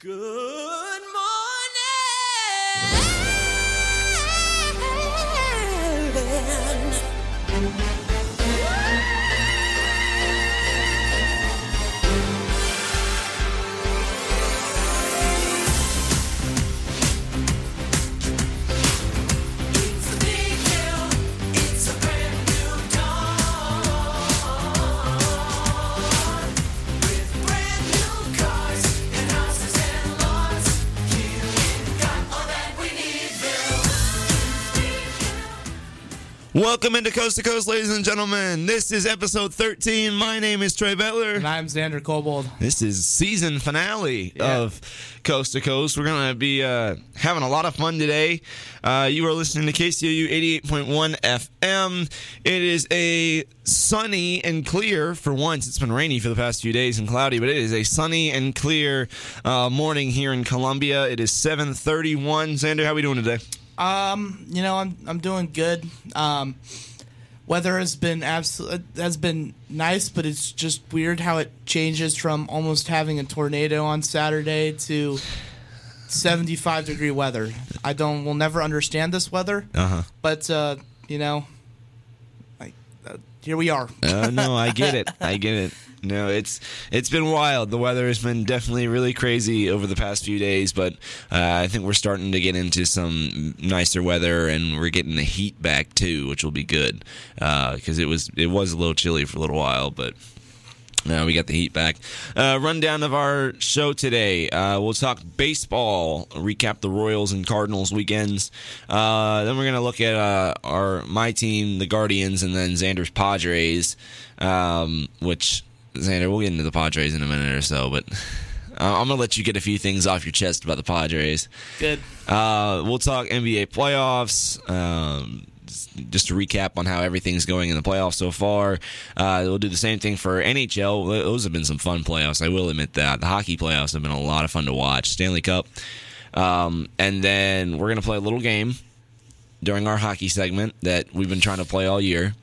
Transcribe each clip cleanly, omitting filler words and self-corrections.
Good morning. Welcome into Coast to Coast, ladies and gentlemen. This is episode 13. My name is Trey Bettler. And I'm Xander Kobold. This is season finale of Coast to Coast. We're going to be having a lot of fun today. You are listening to KCOU 88.1 FM. It is a sunny and clear, for once. It's been rainy for the past few days and cloudy, but it is a sunny and clear morning here in Columbia. It is 7:31. Xander, how are we doing today? I'm doing good. Weather has been nice, but it's just weird how it changes from almost having a tornado on Saturday to 75-degree weather. We'll never understand this weather. But here we are. No, I get it. No, it's been wild. The weather has been definitely really crazy over the past few days, but I think we're starting to get into some nicer weather, and we're getting the heat back too, which will be good because it was a little chilly for a little while, but now we got the heat back. Rundown of our show today. We'll talk baseball, recap the Royals and Cardinals weekends. Then we're going to look at my team, the Guardians, and then Xander's Padres, which... Xander, we'll get into the Padres in a minute or so, but I'm going to let you get a few things off your chest about the Padres. Good. We'll talk NBA playoffs, just to recap on how everything's going in the playoffs so far. We'll do the same thing for NHL. Those have been some fun playoffs, I will admit that. The hockey playoffs have been a lot of fun to watch. Stanley Cup. And then we're going to play a little game during our hockey segment that we've been trying to play all year.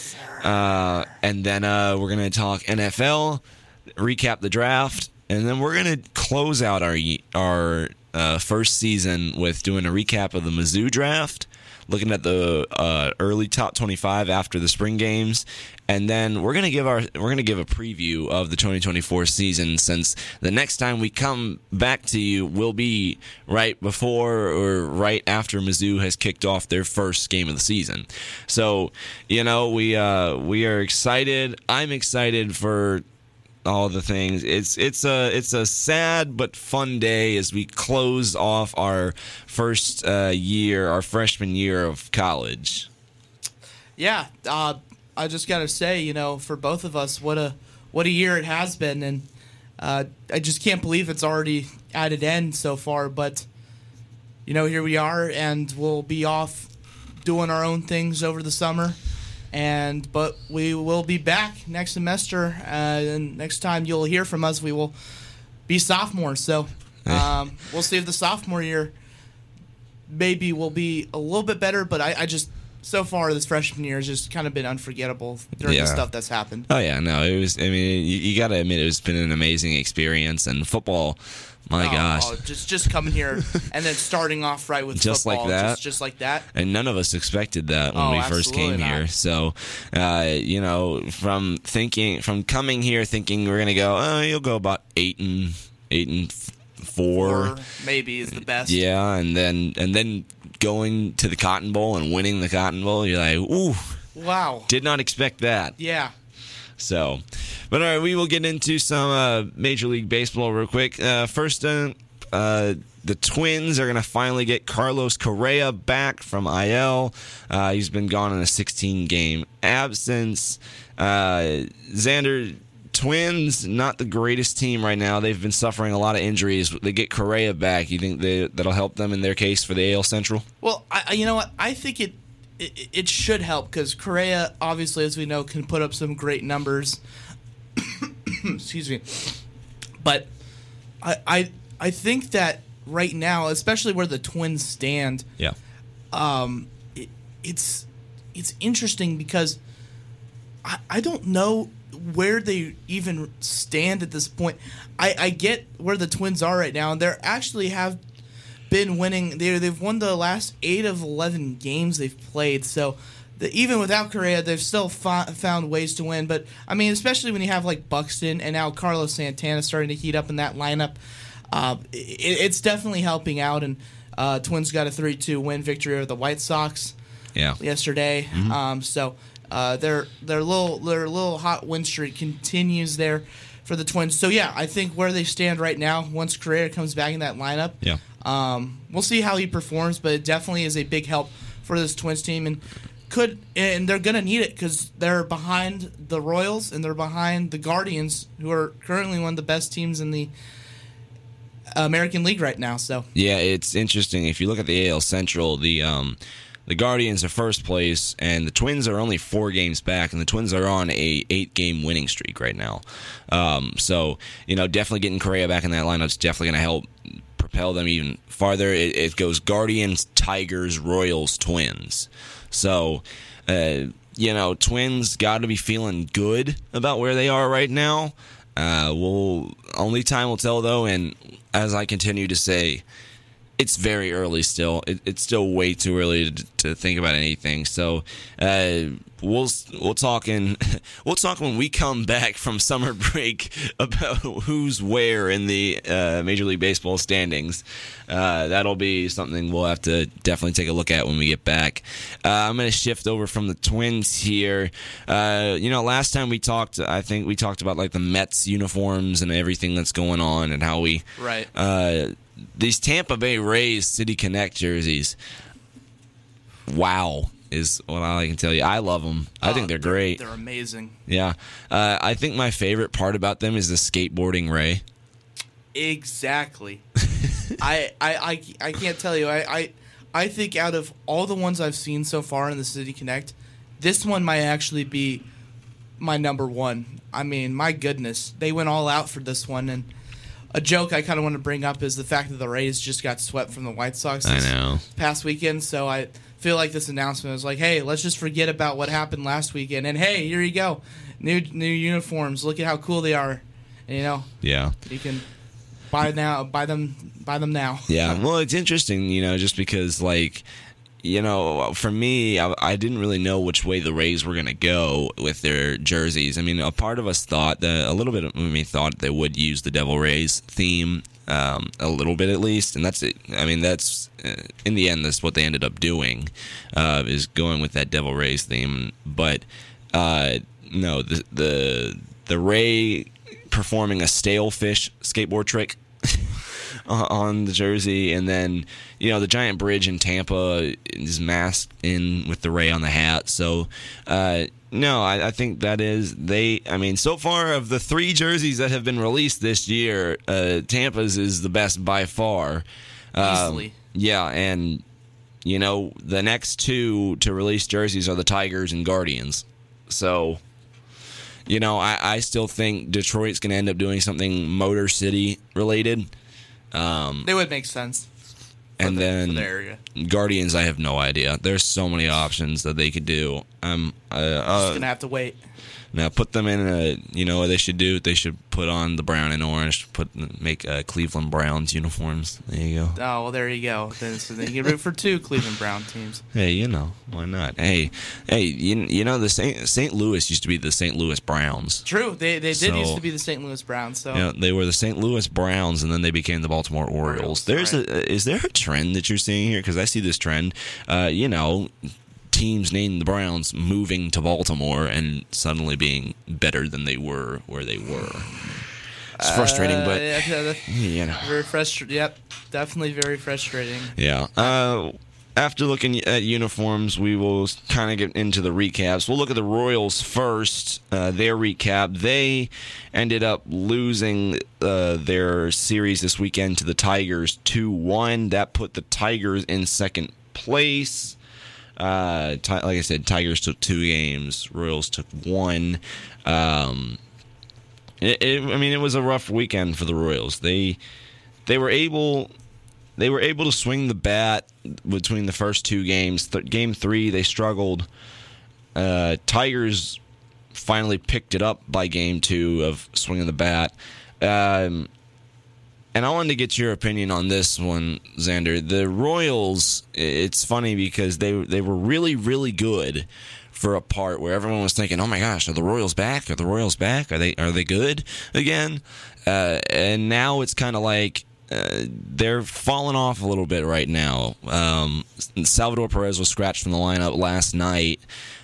And then we're going to talk NFL, recap the draft, and then we're going to close out our first season with doing a recap of the Mizzou draft, looking at the early top 25 after the spring games, and then we're going to give a preview of the 2024 season, since the next time we come back to you will be right before or right after Mizzou has kicked off their first game of the season. So, we are excited. I'm excited for all the things. It's a sad but fun day as we close off our first year, our freshman year of college. Yeah, I just gotta say, for both of us, what a year it has been, and I just can't believe it's already at an end so far. But here we are, and we'll be off doing our own things over the summer. But we will be back next semester, and next time you'll hear from us, we will be sophomores. So we'll see if the sophomore year maybe will be a little bit better. But I just, so far this freshman year has just kind of been unforgettable during the stuff that's happened. Oh yeah, no, it was. I mean, you got to admit it's been an amazing experience, and football. My gosh. Just coming here and then starting off right with just football. Like that. Just like that. And none of us expected that when we first came here. So, from coming here thinking we're going to go, you'll go about 8 and 4. Maybe is the best. Yeah, and then going to the Cotton Bowl and winning the Cotton Bowl, you're like, ooh. Wow. Did not expect that. Yeah. So, but all right, we will get into some Major League Baseball real quick. First, the Twins are going to finally get Carlos Correa back from IL. He's been gone in a 16-game absence. Xander, Twins, not the greatest team right now. They've been suffering a lot of injuries. They get Correa back. You think that'll help them in their case for the AL Central? Well, you know what? I think it should help, because Correa, obviously, as we know, can put up some great numbers. Excuse me. But I think that right now, especially where the Twins stand, it's interesting because I don't know where they even stand at this point. I get where the Twins are right now, and they're actually have been winning. They've won the last 8 of 11 games they've played. So even without Correa, they've still found ways to win. But I mean, especially when you have like Buxton and now Carlos Santana starting to heat up in that lineup, it's definitely helping out. And Twins got a 3-2 win victory over the White Sox yesterday. Mm-hmm. So their little hot win streak continues there for the Twins. So yeah, I think where they stand right now, once Correa comes back in that lineup, we'll see how he performs. But it definitely is a big help for this Twins team, and they're gonna need it because they're behind the Royals and they're behind the Guardians, who are currently one of the best teams in the American League right now. So yeah, it's interesting. If you look at the AL Central, the Guardians are first place, and the Twins are only 4 games back, and the Twins are on a 8-game winning streak right now. So, definitely getting Correa back in that lineup is definitely going to help propel them even farther. It goes Guardians, Tigers, Royals, Twins. So, Twins got to be feeling good about where they are right now. Only time will tell, though, and as I continue to say, it's very early still. It's still way too early to think about anything. So we'll talk when we come back from summer break about who's where in the Major League Baseball standings. That'll be something we'll have to definitely take a look at when we get back. I'm going to shift over from the Twins here. Last time we talked, I think we talked about like the Mets uniforms and everything that's going on and how we these Tampa Bay Rays City Connect jerseys. Wow, is what I can tell you. I love them. I think they're great. They're amazing. Yeah. I think my favorite part about them is the skateboarding Ray. Exactly. I can't tell you. I think out of all the ones I've seen so far in the City Connect, this one might actually be my number one. I mean, my goodness. They went all out for this one, and a joke I kind of want to bring up is the fact that the Rays just got swept from the White Sox this past weekend. So I feel like this announcement was like, hey, let's just forget about what happened last weekend. And, hey, here you go. New uniforms. Look at how cool they are. And, you can buy them now. Yeah, well, it's interesting, just because, for me, I didn't really know which way the Rays were going to go with their jerseys. I mean, a part of us thought thought they would use the Devil Rays theme a little bit at least, and that's it. I mean, that's in the end, that's what they ended up doing, is going with that Devil Rays theme. But no, the Ray performing a stale fish skateboard trick on the jersey, and then the giant bridge in Tampa is masked in with the Ray on the hat. So no, I think that is so far of the 3 jerseys that have been released this year, Tampa's is the best by far. Easily. Yeah, and the next 2 to release jerseys are the Tigers and Guardians. So I still think Detroit's going to end up doing something Motor City related. They would make sense. And then the area. Guardians, I have no idea. There's so many options that they could do. Just gonna have to wait. Now put them in what they should do? They should put on the brown and orange. Make Cleveland Browns uniforms. There you go. Oh, well, there you go. So then you can root for 2 Cleveland Brown teams. Hey, why not? Hey, the St. Louis used to be the St. Louis Browns. True, they did used to be the St. Louis Browns. So they were the St. Louis Browns, and then they became the Baltimore Orioles. Is there a trend that you're seeing here? Because I see this trend. Teams named the Browns moving to Baltimore and suddenly being better than they were where they were. It's frustrating, but very frustrating. Yep, definitely very frustrating. Yeah. After looking at uniforms, we will kind of get into the recaps. We'll look at the Royals first. Their recap: they ended up losing their series this weekend to the Tigers 2-1. That put the Tigers in second place. Like I said, Tigers took 2 games, Royals took 1. It was a rough weekend for the Royals. They were able to swing the bat between the first 2 games. Game 3, they struggled. Tigers finally picked it up by game 2 of swinging the bat. And I wanted to get your opinion on this one, Xander. The Royals, it's funny because they were really, really good for a part where everyone was thinking, oh my gosh, are the Royals back? Are the Royals back? Are they good again? And now it's kind of like they're falling off a little bit right now. Salvador Perez was scratched from the lineup last night.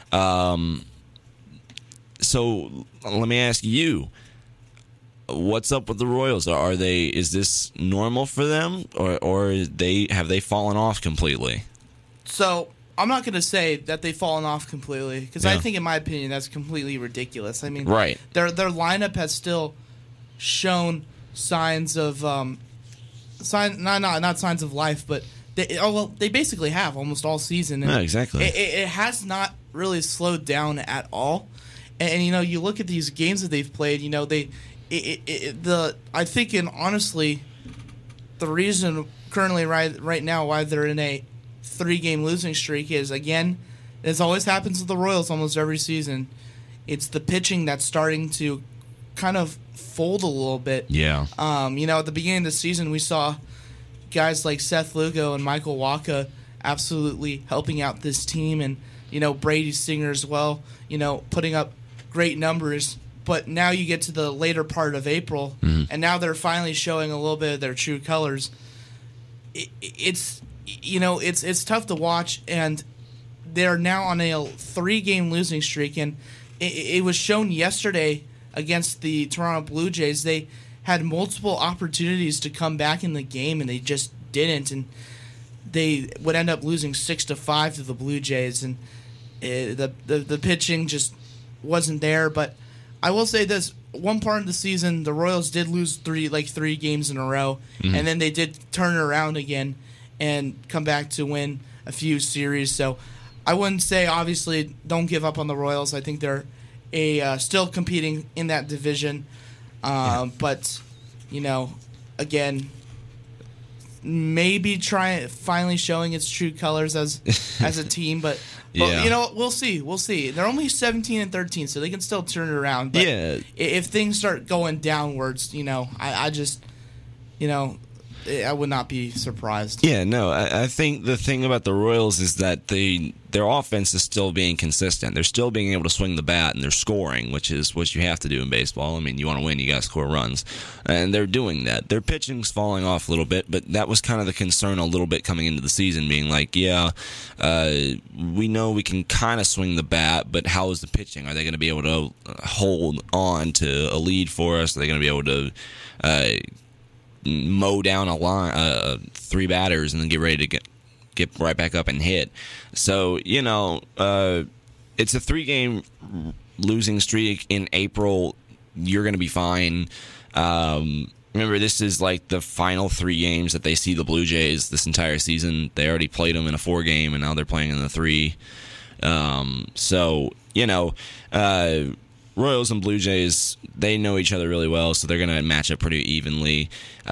So let me ask you, what's up with the Royals? Is this normal for them, or have they fallen off completely? So I'm not going to say that they've fallen off completely because I think, in my opinion, that's completely ridiculous. I mean, right. Their lineup has still shown signs of not signs of life, but they basically have almost all season. And exactly. It has not really slowed down at all. And you look at these games that they've played. I think, and honestly, the reason currently right now why they're in a 3-game losing streak is, again, as always happens with the Royals almost every season, it's the pitching that's starting to kind of fold a little bit. Yeah. At the beginning of the season, we saw guys like Seth Lugo and Michael Wacha absolutely helping out this team, and Brady Singer as well, putting up great numbers. But now you get to the later part of April, and now they're finally showing a little bit of their true colors. It's tough to watch, and they're now on a 3-game losing streak. And it was shown yesterday against the Toronto Blue Jays. They had multiple opportunities to come back in the game, and they just didn't. And they would end up losing 6-5 to the Blue Jays, and the pitching just wasn't there. But I will say this: one part of the season, the Royals did lose 3 games in a row, and then they did turn it around again and come back to win a few series. So I wouldn't say, obviously, don't give up on the Royals. I think they're still competing in that division. But, again, maybe finally showing its true colors as a team. But we'll see. We'll see. They're only 17-13, so they can still turn it around. But if things start going downwards, I just, I would not be surprised. Yeah, no, I think the thing about the Royals is that their offense is still being consistent. They're still being able to swing the bat, and they're scoring, which is what you have to do in baseball. I mean, you want to win, you got to score runs. And they're doing that. Their pitching's falling off a little bit, but that was kind of the concern a little bit coming into the season, being like, we know we can kind of swing the bat, but how is the pitching? Are they going to be able to hold on to a lead for us? Are they going to be able to mow down a line, 3 batters, and then get ready to get right back up and hit? So, it's a 3-game losing streak in April. You're going to be fine. Remember, this is like the final 3 games that they see the Blue Jays this entire season. They already played them in a 4-game, and now they're playing in the 3. Royals and Blue Jays, they know each other really well, so they're going to match up pretty evenly.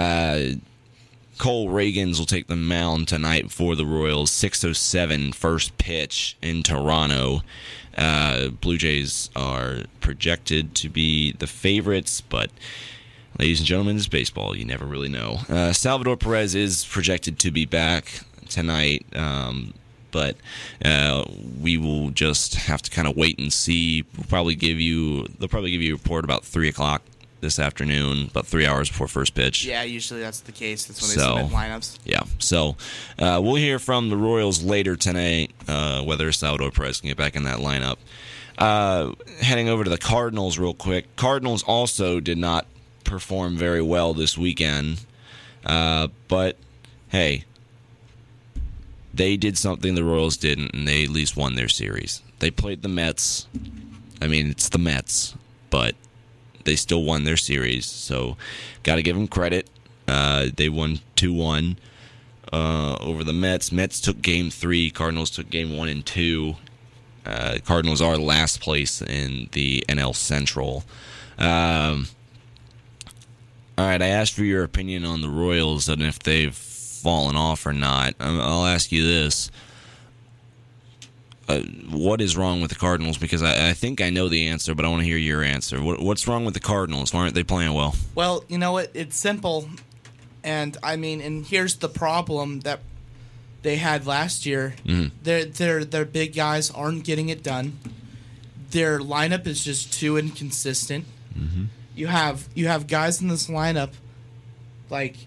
Cole Reagans will take the mound tonight for the Royals. 6:07 first pitch in Toronto. Blue Jays are projected to be the favorites, but ladies and gentlemen, it's baseball. You never really know. Salvador Perez is projected to be back tonight, but we will just have to kind of wait and see. They'll probably give you a report about 3 o'clock this afternoon, about 3 hours before first pitch. Yeah, usually that's the case. That's when they submit lineups. Yeah, so we'll hear from the Royals later tonight, whether Salvador Perez can get back in that lineup. Heading over to the Cardinals real quick. Cardinals also did not perform very well this weekend, but hey, they did something the Royals didn't, and they at least won their series. They played the Mets. I mean, it's the Mets, but they still won their series, so got to give them credit. They won 2-1 over the Mets. Mets took Game 3. Cardinals took Game 1 and 2. Cardinals are last place in the NL Central. All right, I asked for your opinion on the Royals and if they've fallen off or not. I'll ask you this. what is wrong with the Cardinals? Because I think I know the answer, but I want to hear your answer. What's wrong with the Cardinals? Why aren't they playing well? Well, you know what? It's simple, and here's the problem that they had last year. Their big guys aren't getting it done. Their lineup is just too inconsistent. You have guys in this lineup like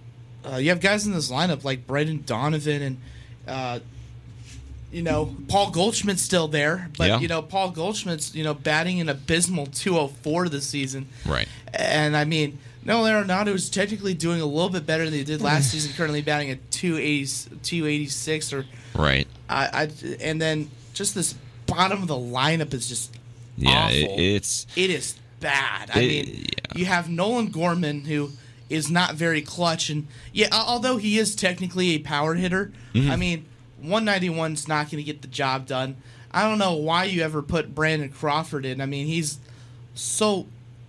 Brendan Donovan and Paul Goldschmidt's still there, but Paul Goldschmidt's batting an abysmal 204 this season. Right. And Nolan Arenado is technically doing a little bit better than he did last season, currently batting at 286 or right. And then just this bottom of the lineup is just awful. It is bad. You have Nolan Gorman, who is not very clutch, and although he is technically a power hitter, 191 is not going to get the job done. I don't know why you ever put Brandon Crawford in. He's so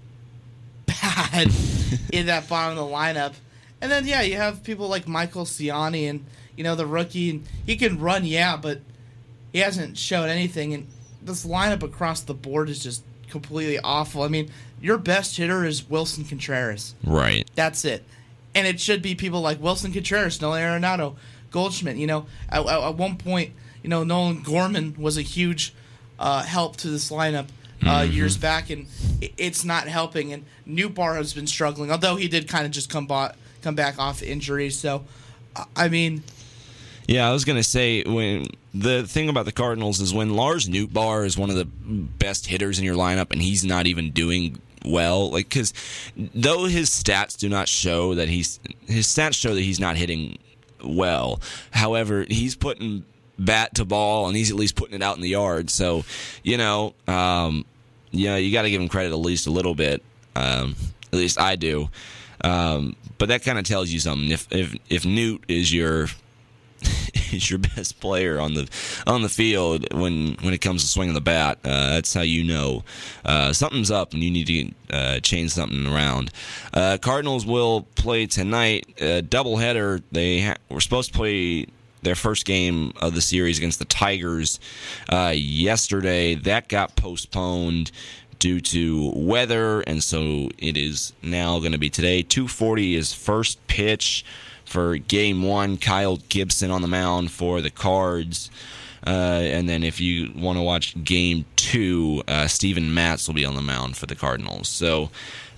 bad in that bottom of the lineup. And then, you have people like Michael Ciani and, the rookie. And he can run, but he hasn't shown anything. And this lineup across the board is just completely awful. Your best hitter is Wilson Contreras. Right. That's it. And it should be people like Wilson Contreras, Nolan Arenado, Goldschmidt. At one point, Nolan Gorman was a huge help to this lineup years back, and it's not helping. And Newbar has been struggling, although he did kind of just come back off injury. So, yeah, I was going to say, when the thing about the Cardinals is when Lars Nootbaar is one of the best hitters in your lineup and he's not even doing well, because though his stats do not show that his stats show that he's not hitting well. However, he's putting bat to ball and he's at least putting it out in the yard. So, you got to give him credit at least a little bit. At least I do. But that kind of tells you something. If Newt is your best player on the field when it comes to swinging the bat, that's how you know something's up and you need to change something around. Cardinals will play tonight, a doubleheader. They were supposed to play their first game of the series against the Tigers yesterday. That got postponed due to weather, and so it is now going to be today. 2:40 is first pitch for Game 1, Kyle Gibson on the mound for the Cards. And then if you want to watch Game 2, Steven Matz will be on the mound for the Cardinals. So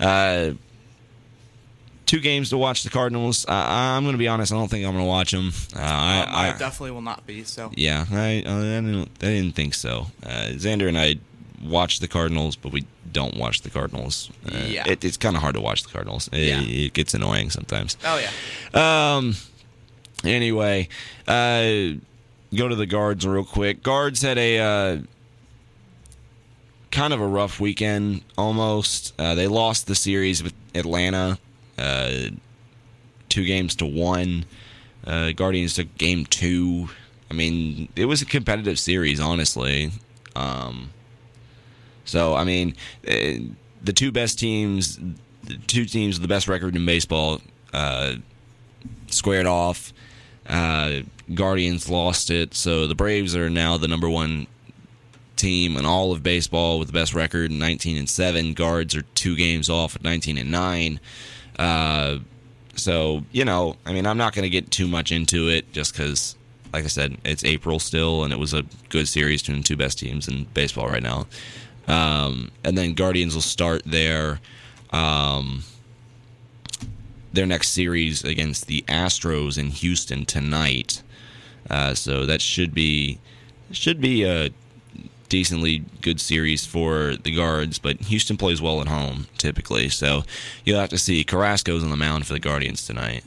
2 games to watch the Cardinals. I'm going to be honest, I don't think I'm going to watch them. I definitely will not be. So yeah, I didn't think so. Xander and I watch the Cardinals, but we don't watch the Cardinals. It's kind of hard to watch the Cardinals. It gets annoying sometimes. Oh, yeah. Anyway, go to the Guards real quick. Guards had a kind of a rough weekend, almost. They lost the series with Atlanta 2-1. Guardians took Game 2. It was a competitive series, honestly. So, the 2 best teams, the 2 teams with the best record in baseball, squared off. Guardians lost it, so the Braves are now the number 1 team in all of baseball with the best record, 19-7. Guards are 2 games off at 19-9. So, I'm not going to get too much into it just because, like I said, it's April still, and it was a good series between the 2 best teams in baseball right now. And then Guardians will start their next series against the Astros in Houston tonight. So that should be a decently good series for the Guards, but Houston plays well at home typically. So you'll have to see. Carrasco's on the mound for the Guardians tonight.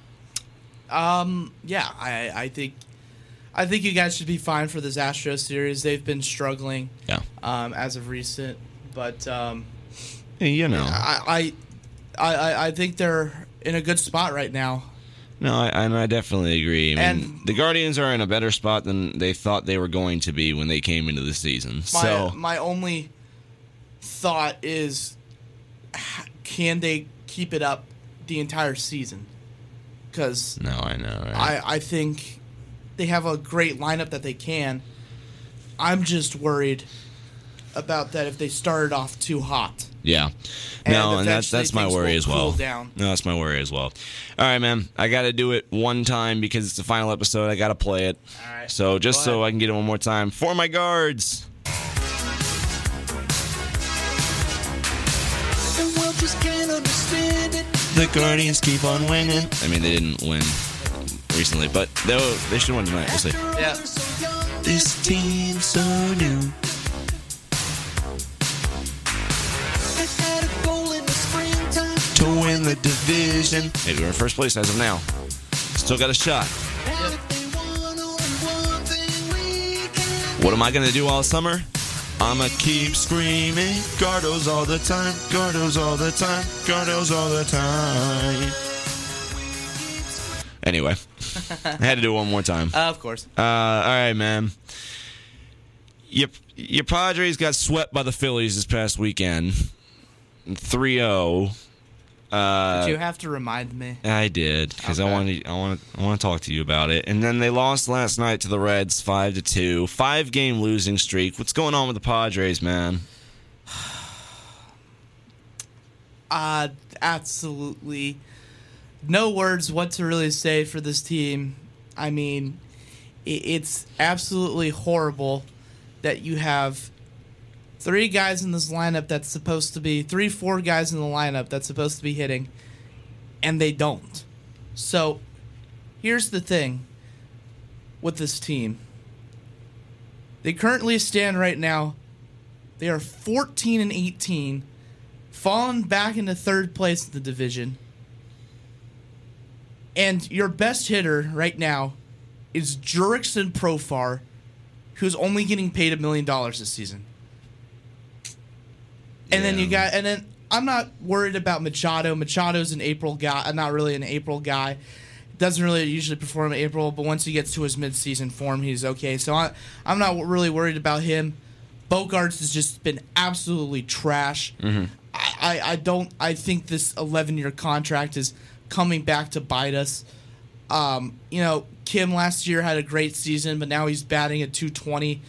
Yeah, I think you guys should be fine for this Astros series. They've been struggling, as of recent, but I think they're in a good spot right now. No, I definitely agree. The Guardians are in a better spot than they thought they were going to be when they came into the season. My only thought is, can they keep it up the entire season? Because I know. Right? I think they have a great lineup that they can. I'm just worried about that if they started off too hot. Yeah. No, and that's my things worry will as well. cool down. No, that's my worry as well. All right, man. I got to do it one time because it's the final episode. I got to play it. All right. So just so I can get it one more time. For my guards. The world just can't understand it. The Guardians keep on winning. I mean, they didn't win recently, but they should win tonight. We'll see. Yeah. This team's so new. Had a goal in the springtime. To win the division. Hey, we're in first place as of now. Still got a shot. And if they want only one thing we can. What am I going to do all summer? I'ma keep screaming. Gardos all the time. Gardos all the time. Gardos all the time. Anyway. I had to do it one more time. Of course. All right, man. Your Padres got swept by the Phillies this past weekend. 3-0. Did you have to remind me? I did because Okay. I want to talk to you about it. And then they lost last night to the Reds 5-2. 5-game losing streak. What's going on with the Padres, man? Absolutely no words what to really say for this team. I mean, it's absolutely horrible that you have 4 guys in the lineup that's supposed to be hitting, and they don't. So, here's the thing with this team. They currently stand right now, they are 14-18, fallen back into third place in the division. And your best hitter right now is Jurickson Profar, who's only getting paid $1 million this season. And then I'm not worried about Machado. Machado's an April guy, not really an April guy. Doesn't really usually perform in April, but once he gets to his midseason form, he's okay. So I'm not really worried about him. Bogarts has just been absolutely trash. Mm-hmm. I think this 11-year contract is coming back to bite us. Kim last year had a great season, but now he's batting at .220.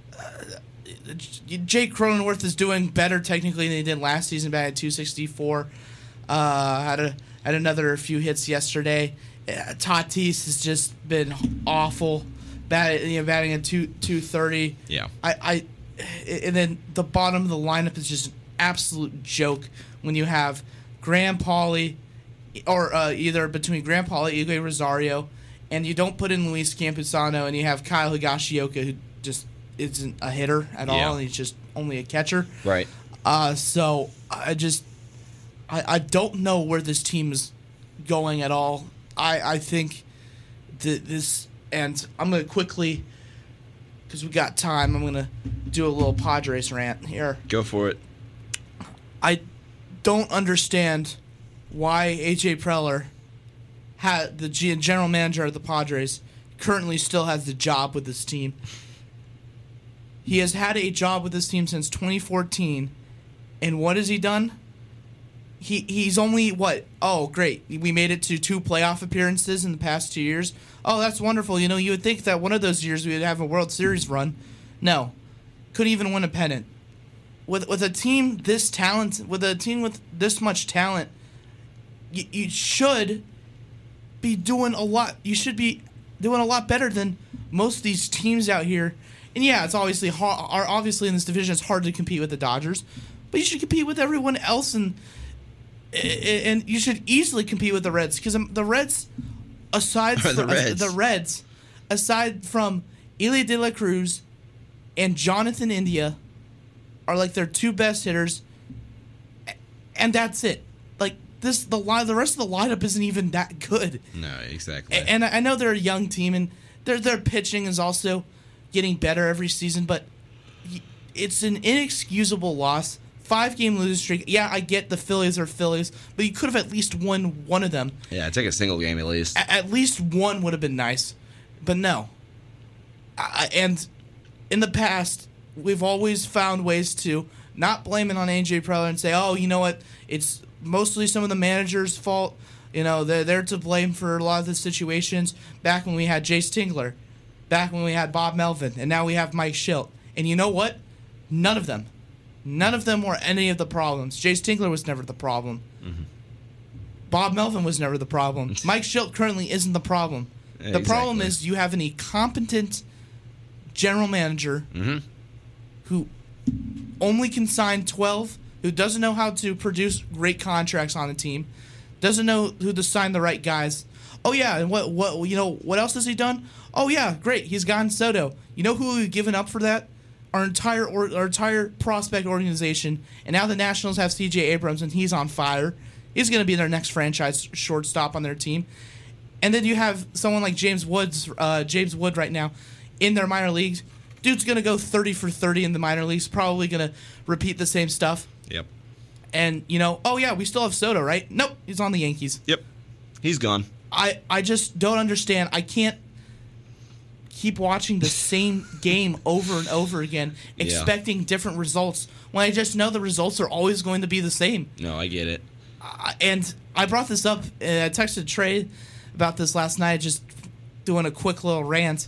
Jake Cronenworth is doing better technically than he did last season, batting at .264. Had another few hits yesterday. Tatis has just been awful, batting at .230. Yeah. And then the bottom of the lineup is just an absolute joke when you have Graham Pauley, or either between Graham Pauley, Igor Rosario, and you don't put in Luis Campusano, and you have Kyle Higashioka, who just isn't a hitter at all, and he's just only a catcher. Right. So I don't know where this team is going at all. I think that this, and I'm going to quickly, because we got time, I'm going to do a little Padres rant here. Go for it. I don't understand why A.J. Preller, the general manager of the Padres, currently still has the job with this team. He has had a job with this team since 2014, and what has he done? He's only, what? Oh, great. We made it to 2 playoff appearances in the past 2 years. Oh, that's wonderful. You would think that one of those years we would have a World Series run. No. Couldn't even win a pennant. With a team this talented, with a team with this much talent, you should be doing a lot. You should be doing a lot better than most of these teams out here. And yeah, it's obviously hard, obviously in this division it's hard to compete with the Dodgers, but you should compete with everyone else, and you should easily compete with the Reds, because the Reds, aside from Ellie De La Cruz and Jonathan India, are like their 2 best hitters, and that's it. Like the rest of the lineup isn't even that good. No, exactly. And I know they're a young team, and their pitching is also getting better every season, but it's an inexcusable loss. 5-game losing streak. Yeah, I get the Phillies are Phillies, but you could have at least won one of them. Yeah, take a single game at least. At least one would have been nice, but no. And in the past, we've always found ways to not blame it on A.J. Preller and say, oh, you know what, it's mostly some of the manager's fault. They're to blame for a lot of the situations. Back when we had Jace Tingler, back when we had Bob Melvin, and now we have Mike Schilt. And you know what? None of them were any of the problems. Jace Tinkler was never the problem. Mm-hmm. Bob Melvin was never the problem. Mike Schilt currently isn't the problem. The problem is you have an incompetent general manager who only can sign 12, who doesn't know how to produce great contracts on a team, doesn't know who to sign the right guys. Oh yeah, and what else has he done? Oh yeah, great, he's gotten Soto. You know who we've given up for that? Our entire prospect organization, and now the Nationals have C.J. Abrams, and he's on fire. He's going to be their next franchise shortstop on their team. And then you have someone like James Wood right now in their minor leagues. Dude's going to go 30 for 30 in the minor leagues, probably going to repeat the same stuff. Yep. And, oh yeah, we still have Soto, right? Nope, he's on the Yankees. Yep. He's gone. I just don't understand. I can't keep watching the same game over and over again, expecting different results, when I just know the results are always going to be the same. No, I get it. And I brought this up, I texted Trey about this last night, just doing a quick little rant.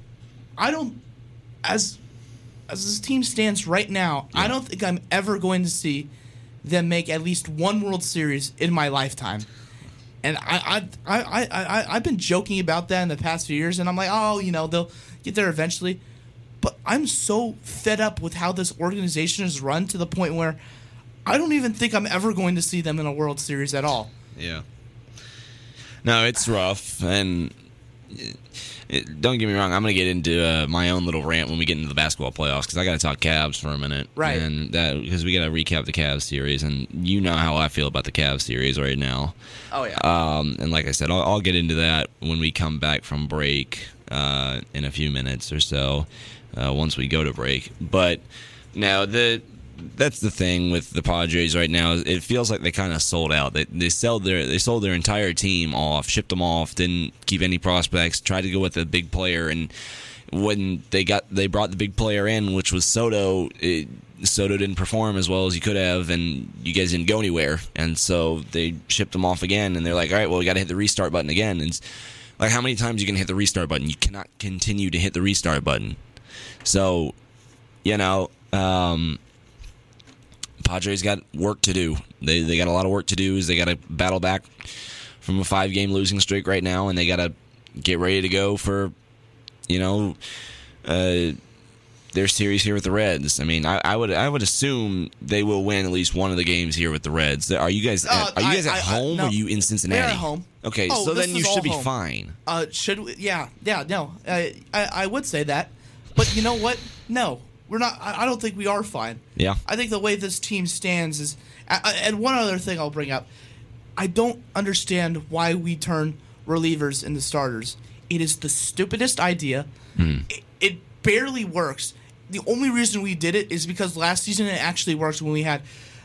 As this team stands right now, I don't think I'm ever going to see them make at least one World Series in my lifetime. And I've been joking about that in the past few years, and I'm like, they'll get there eventually. But I'm so fed up with how this organization is run to the point where I don't even think I'm ever going to see them in a World Series at all. Yeah. No, it's rough, and don't get me wrong, I'm going to get into my own little rant when we get into the basketball playoffs, because I got to talk Cavs for a minute. Right. And because we got to recap the Cavs series, and you know how I feel about the Cavs series right now. Oh, yeah. And like I said, I'll get into that when we come back from break in a few minutes or so, once we go to break. But now that's the thing with the Padres right now. It feels like they kind of sold out. They sold their entire team off, shipped them off, didn't keep any prospects, tried to go with a big player, and when they brought the big player in, which was Soto, Soto didn't perform as well as he could have, and you guys didn't go anywhere, and so they shipped him off again, and they're like, all right, well, we got to hit the restart button again. And it's like, how many times are you going to hit the restart button? You cannot continue to hit the restart button. So, Padres got work to do. They got a lot of work to do. They got to battle back from a 5-game losing streak right now, and they got to get ready to go for, their series here with the Reds. I mean, I would assume they will win at least one of the games here with the Reds. Are you guys at home? No. Or are you in Cincinnati? We're at home. Okay, Oh, so this then you is all should be home. fine. Should we? Yeah, no. I would say that, but you know what? No, we're not. I don't think we are fine. Yeah. I think the way this team stands is, and one other thing I'll bring up, I don't understand why we turn relievers into starters. It is the stupidest idea. It barely works. The only reason we did it is because last season it actually worked when we had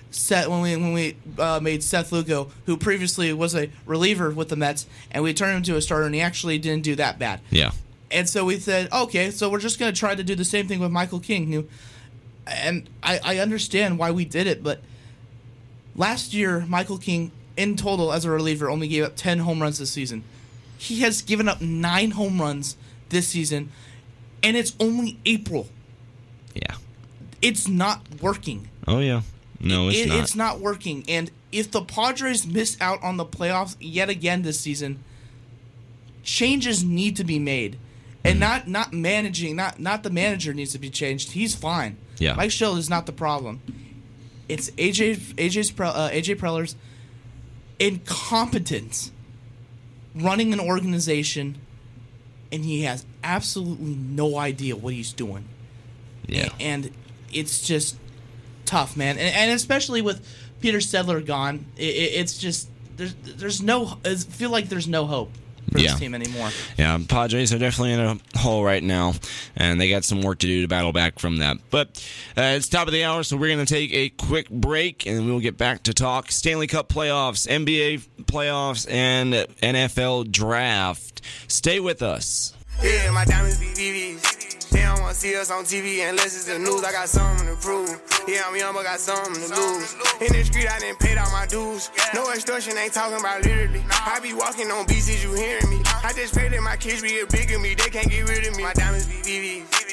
made Seth Lugo, who previously was a reliever with the Mets, and we turned him to a starter, and he actually didn't do that bad. Yeah. And so we said, okay, so we're just going to try to do the same thing with Michael King. And I understand why we did it, but last year, Michael King, in total as a reliever, only gave up 10 home runs this season. He has given up 9 home runs this season, and it's only April. Yeah. It's not working. Oh, yeah. No, it's not. It's not working. And if the Padres miss out on the playoffs yet again this season, changes need to be made. And not managing, not the manager needs to be changed. He's fine. Yeah. Mike Schill is not the problem. It's AJ Preller's incompetence running an organization, and he has absolutely no idea what he's doing. Yeah. And it's just tough, man. And especially with Peter Sedler gone, it's just there's no. I feel like there's no hope for this team anymore. Yeah, Padres are definitely in a hole right now, and they got some work to do to battle back from that. But it's top of the hour, so we're going to take a quick break, and we'll get back to talk Stanley Cup playoffs, NBA playoffs, and NFL draft. Stay with us. Yeah, my diamonds be VVs. They don't want to see us on TV unless it's the news. I got something to prove. Yeah, I'm young, but got something to lose. In the street, I didn't pay all my dues. No extortion, ain't talking about literally. I be walking on beats, is you hearing me? I just pray that my kids be a bigger me. They can't get rid of me. My diamonds be VVs. They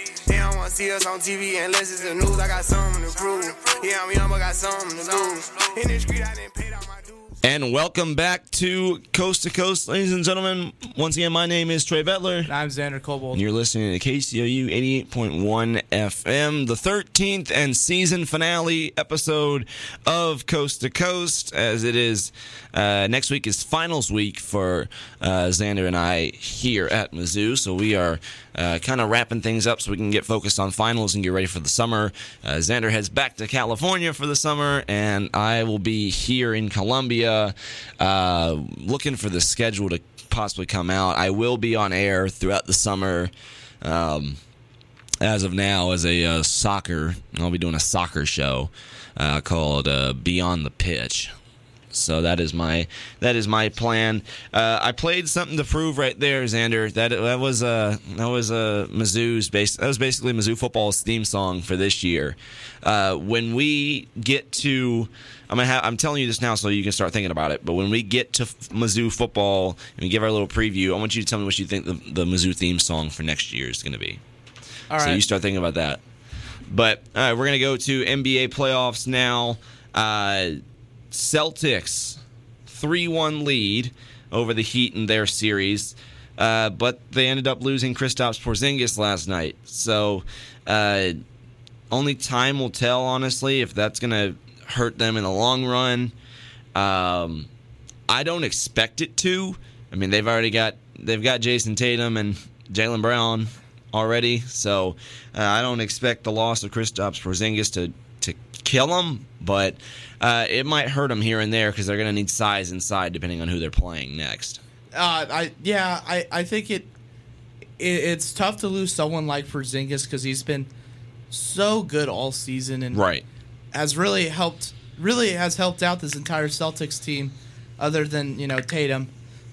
don't wanna see us on TV unless it's the news. I got something to prove. Yeah, I'm young, but got something to lose. In the street, I didn't pay all my dues. And welcome back to Coast to Coast, ladies and gentlemen. Once again, my name is Trey Bettler. And I'm Xander Kobold. And you're listening to KCOU 88.1 FM, the 13th and season finale episode of Coast to Coast, as it is next week is finals week for Xander and I here at Mizzou. So we are kind of wrapping things up so we can get focused on finals and get ready for the summer. Xander heads back to California for the summer, and I will be here in Columbia looking for the schedule to possibly come out. I will be on air throughout the summer. As of now, as a soccer, I'll be doing a soccer show called Beyond the Pitch. So that is my plan. I played something to prove right there, Xander. That was Mizzou's that was basically Mizzou football's theme song for this year. When we get to, I'm telling you this now so you can start thinking about it. But when we get to Mizzou football and we give our little preview, I want you to tell me what you think the Mizzou theme song for next year is going to be. All right. So you start thinking about that. But all right, we're going to go to NBA playoffs now. Celtics 3-1 lead over the Heat in their series, but they ended up losing Kristaps Porzingis last night. So only time will tell, honestly, if that's going to hurt them in the long run. I don't expect it to. I mean, they've got Jason Tatum and Jaylen Brown already, so I don't expect the loss of Kristaps Porzingis to kill them, but it might hurt them here and there because they're going to need size inside depending on who they're playing next. I think it's tough to lose someone like Porzingis because he's been so good all season and has really helped out this entire Celtics team, other than Tatum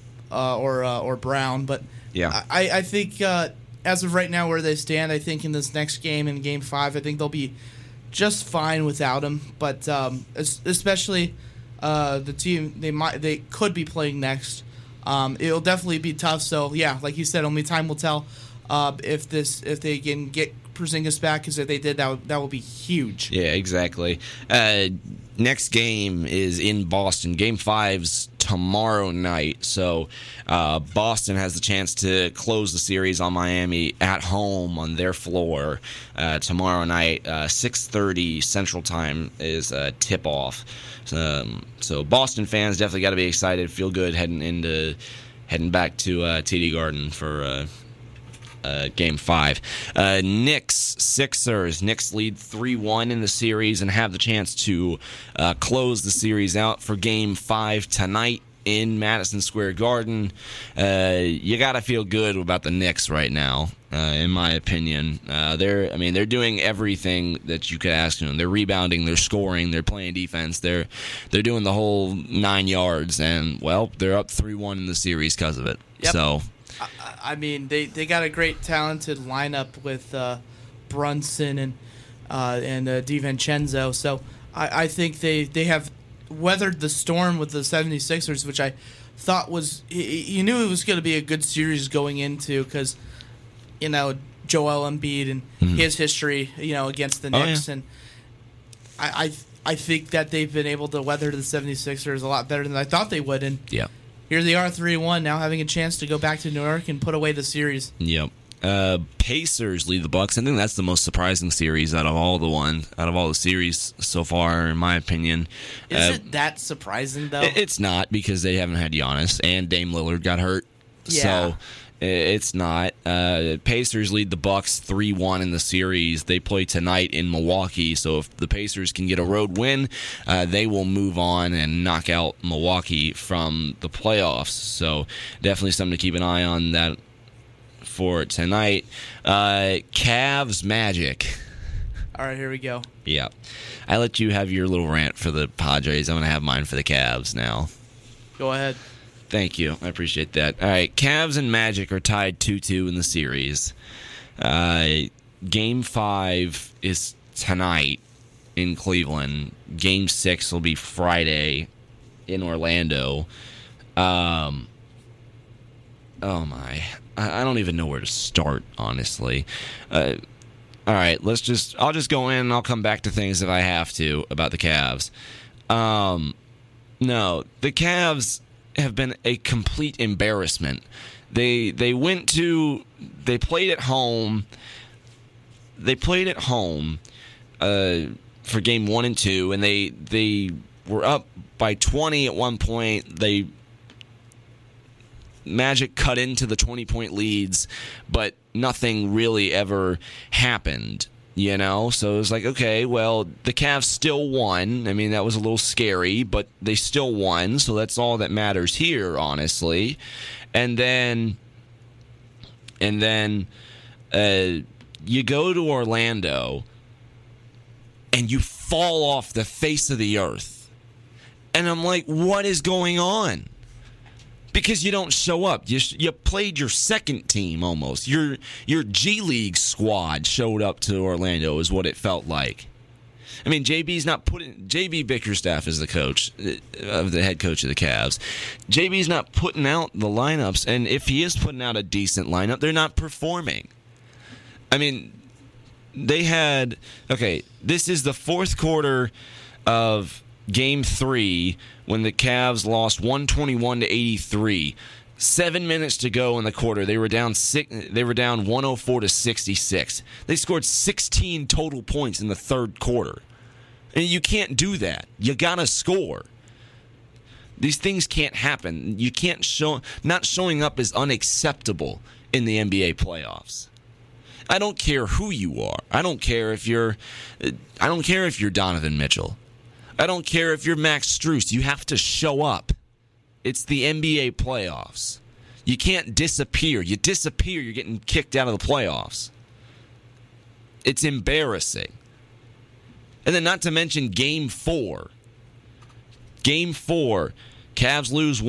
or Brown. But yeah, I think as of right now where they stand, I think in this next game, in Game 5, I think they'll be just fine without him, but especially the team they could be playing next. It'll definitely be tough. So yeah, like you said, only time will tell if they can get Porzingis back, because if they did, that will be huge. Yeah, exactly. Next game is in Boston. Game 5's tomorrow night. So Boston has the chance to close the series on Miami at home on their floor tomorrow night. 6:30 Central Time is tip-off. So Boston fans definitely got to be excited, feel good heading back to TD Garden for Game 5. Knicks, Sixers. Knicks lead 3-1 in the series and have the chance to close the series out for Game 5 tonight in Madison Square Garden. You got to feel good about the Knicks right now, in my opinion. They're doing everything that you could ask them. They're rebounding, they're scoring, they're playing defense, they're doing the whole 9 yards, and well, they're up 3-1 in the series because of it. Yep. So. I mean, they got a great talented lineup with Brunson and DiVincenzo. So I think they have weathered the storm with the 76ers, which I thought was, you knew it was going to be a good series going into, because Joel Embiid and his history against the Knicks. Yeah. And I think that they've been able to weather the 76ers a lot better than I thought they would. And Yeah. here they are, 3-1, now having a chance to go back to New York and put away the series. Yep. Pacers lead the Bucks. I think that's the most surprising series out of all the series so far, in my opinion. Is it that surprising though? It's not, because they haven't had Giannis and Dame Lillard got hurt. Yeah. So it's not. Pacers lead the Bucks 3-1 in the series. They play tonight in Milwaukee. So if the Pacers can get a road win, they will move on and knock out Milwaukee from the playoffs. So definitely something to keep an eye on that for tonight. Cavs Magic. All right, here we go. Yeah. I let you have your little rant for the Padres. I'm going to have mine for the Cavs now. Go ahead. Thank you. I appreciate that. All right. Cavs and Magic are tied 2-2 in the series. Game 5 is tonight in Cleveland. Game 6 will be Friday in Orlando. Oh, my. I don't even know where to start, honestly. All right, I'll just go in and I'll come back to things if I have to about the Cavs. No, the Cavs have been a complete embarrassment. They played at home. They played at home for game 1 and 2, and they were up by 20 at one point. Magic cut into the 20-point leads, but nothing really ever happened, you know? So it was like, okay, well, the Cavs still won. I mean, that was a little scary, but they still won, so that's all that matters here, honestly. And then you go to Orlando, and you fall off the face of the earth. And I'm like, what is going on? Because you don't show up. You played your second team almost. Your G League squad showed up to Orlando is what it felt like. I mean, JB Bickerstaff is the coach, the head coach of the Cavs. JB's not putting out the lineups, and if he is putting out a decent lineup, they're not performing. I mean, this is the fourth quarter of Game 3 when the Cavs lost 121-83. 7 minutes to go in the quarter. They were down 104-66. They scored 16 total points in the third quarter. And you can't do that. You gotta score. These things can't happen. You can't not showing up is unacceptable in the NBA playoffs. I don't care who you are. I don't care if you're Donovan Mitchell. I don't care if you're Max Strus. You have to show up. It's the NBA playoffs. You can't disappear. You disappear, you're getting kicked out of the playoffs. It's embarrassing. And then not to mention Game 4. Game 4, Cavs lose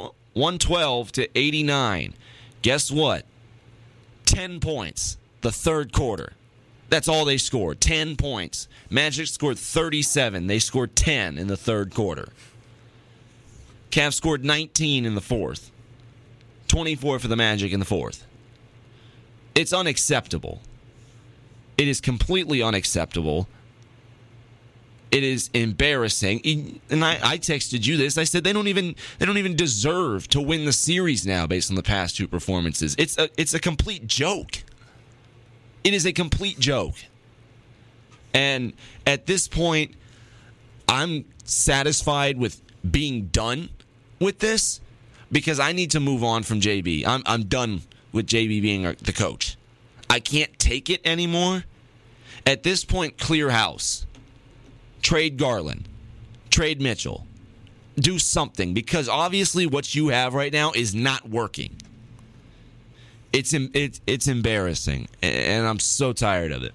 112-89. Guess what? 10 points the third quarter. That's all they scored, 10 points. Magic scored 37. They scored 10 in the third quarter. Cavs scored 19 in the fourth. 24 for the Magic in the fourth. It's unacceptable. It is completely unacceptable. It is embarrassing. And I texted you this. I said they don't even deserve to win the series now based on the past two performances. It's a complete joke. It is a complete joke. And at this point, I'm satisfied with being done with this because I need to move on from JB. I'm done with JB being the coach. I can't take it anymore. At this point, clear house. Trade Garland. Trade Mitchell. Do something because obviously what you have right now is not working. It's embarrassing, and I'm so tired of it.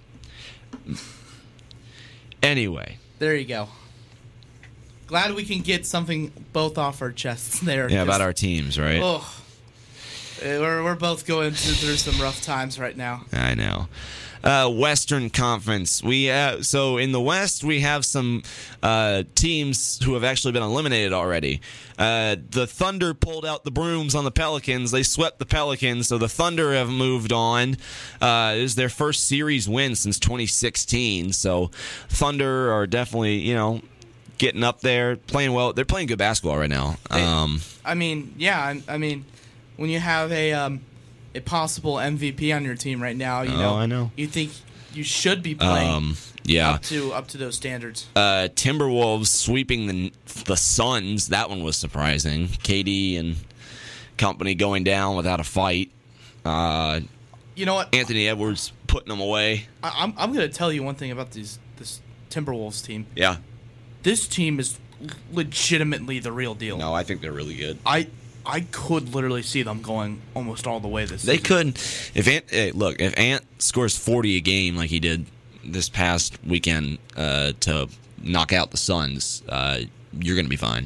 Anyway. There you go. Glad we can get something both off our chests there. Yeah, about our teams, right? Oh, we're both going through some rough times right now. I know. Western Conference. So in the West, we have some teams who have actually been eliminated already. The Thunder pulled out the brooms on the Pelicans. They swept the Pelicans, so the Thunder have moved on. It was their first series win since 2016. So Thunder are definitely, getting up there, playing well. They're playing good basketball right now. I mean, when you have a possible MVP on your team right now, I know. You think you should be playing up to those standards. Timberwolves sweeping the Suns. That one was surprising. KD and company going down without a fight. You know what? Anthony Edwards putting them away. I'm going to tell you one thing about this Timberwolves team. Yeah. This team is legitimately the real deal. No, I think they're really good. I could literally see them going almost all the way this season. They could. If Ant scores 40 a game like he did this past weekend to knock out the Suns, you're going to be fine.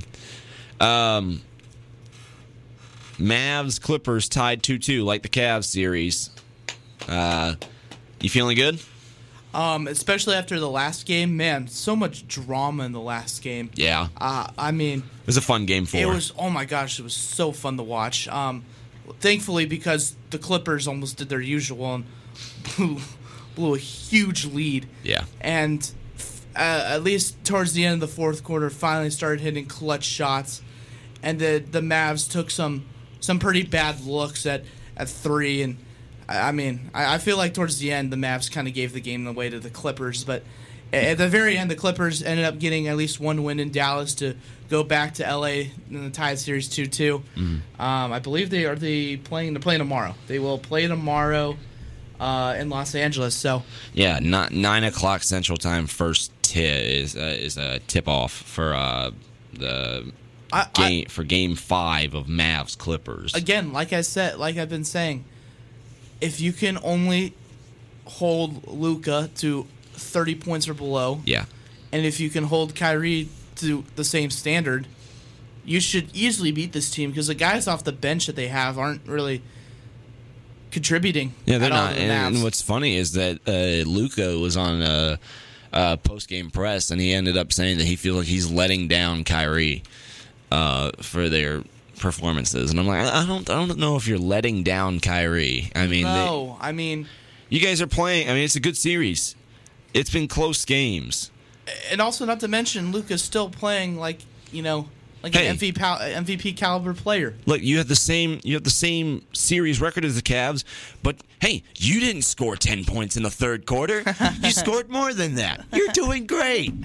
Mavs, Clippers tied 2-2 like the Cavs series. You feeling good? Especially after the last game. Man, so much drama in the last game. Yeah. It was a fun game for. It was, oh my gosh, it was so fun to watch. Thankfully, because the Clippers almost did their usual and blew a huge lead. Yeah. And at least towards the end of the fourth quarter, finally started hitting clutch shots. And the Mavs took some pretty bad looks at three. And I feel like towards the end, the Mavs kind of gave the game away to the Clippers. But at the very end, the Clippers ended up getting at least one win in Dallas to go back to LA in the tied series 2-2. I believe they're playing tomorrow. They will play tomorrow in Los Angeles. So yeah, 9 o'clock Central Time. First is a tip off for the game for Game 5 of Mavs Clippers. Again, like I've been saying, if you can only hold Luka to 30 points or below, yeah, and if you can hold Kyrie to the same standard, you should easily beat this team because the guys off the bench that they have aren't really contributing. Yeah, they're at all not. to the Mavs. And what's funny is that Luka was on a post-game press, and he ended up saying that he feels like he's letting down Kyrie for their performances. And I'm like, I don't know if you're letting down Kyrie. I mean, you guys are playing. I mean, it's a good series. It's been close games. And also, not to mention, Luka's still playing like an MVP caliber player. Look, you have the same series record as the Cavs, but hey, you didn't score 10 points in the third quarter. You scored more than that. You're doing great.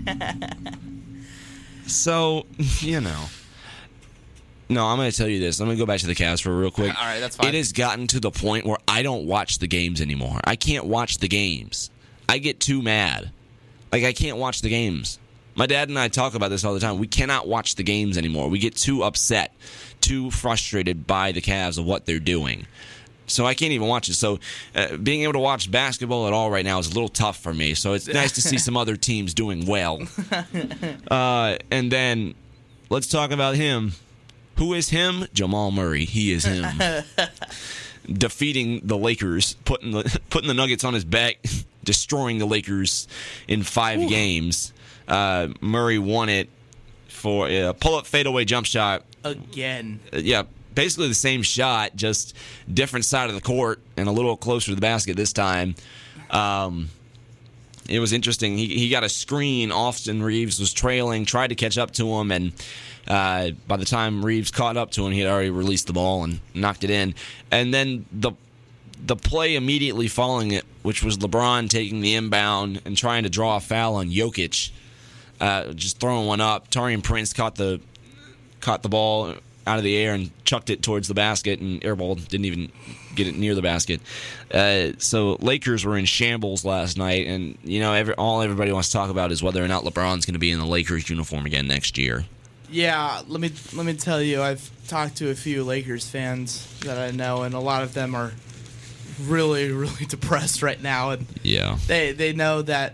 So, No, I'm going to tell you this. I'm going to go back to the Cavs for real quick. All right, that's fine. It has gotten to the point where I don't watch the games anymore. I can't watch the games. I get too mad. Like, I can't watch the games. My dad and I talk about this all the time. We cannot watch the games anymore. We get too upset, too frustrated by the Cavs of what they're doing. So I can't even watch it. So being able to watch basketball at all right now is a little tough for me. So it's nice to see some other teams doing well. And then let's talk about him. Who is him? Jamal Murray. He is him. Defeating the Lakers, putting the Nuggets on his back, destroying the Lakers in 5 games. Murray won it for a pull-up fadeaway jump shot. Again. Yeah, basically the same shot, just different side of the court and a little closer to the basket this time. It was interesting. He got a screen. Austin Reeves was trailing, tried to catch up to him, and by the time Reeves caught up to him, he had already released the ball and knocked it in. And then the play immediately following it, which was LeBron taking the inbound and trying to draw a foul on Jokic, just throwing one up. Taurean Prince caught the ball out of the air and chucked it towards the basket, and airball didn't even get it near the basket. So Lakers were in shambles last night, and all everybody wants to talk about is whether or not LeBron's going to be in the Lakers uniform again next year. Yeah, let me tell you, I've talked to a few Lakers fans that I know, and a lot of them are really, really depressed right now, and Yeah. they know that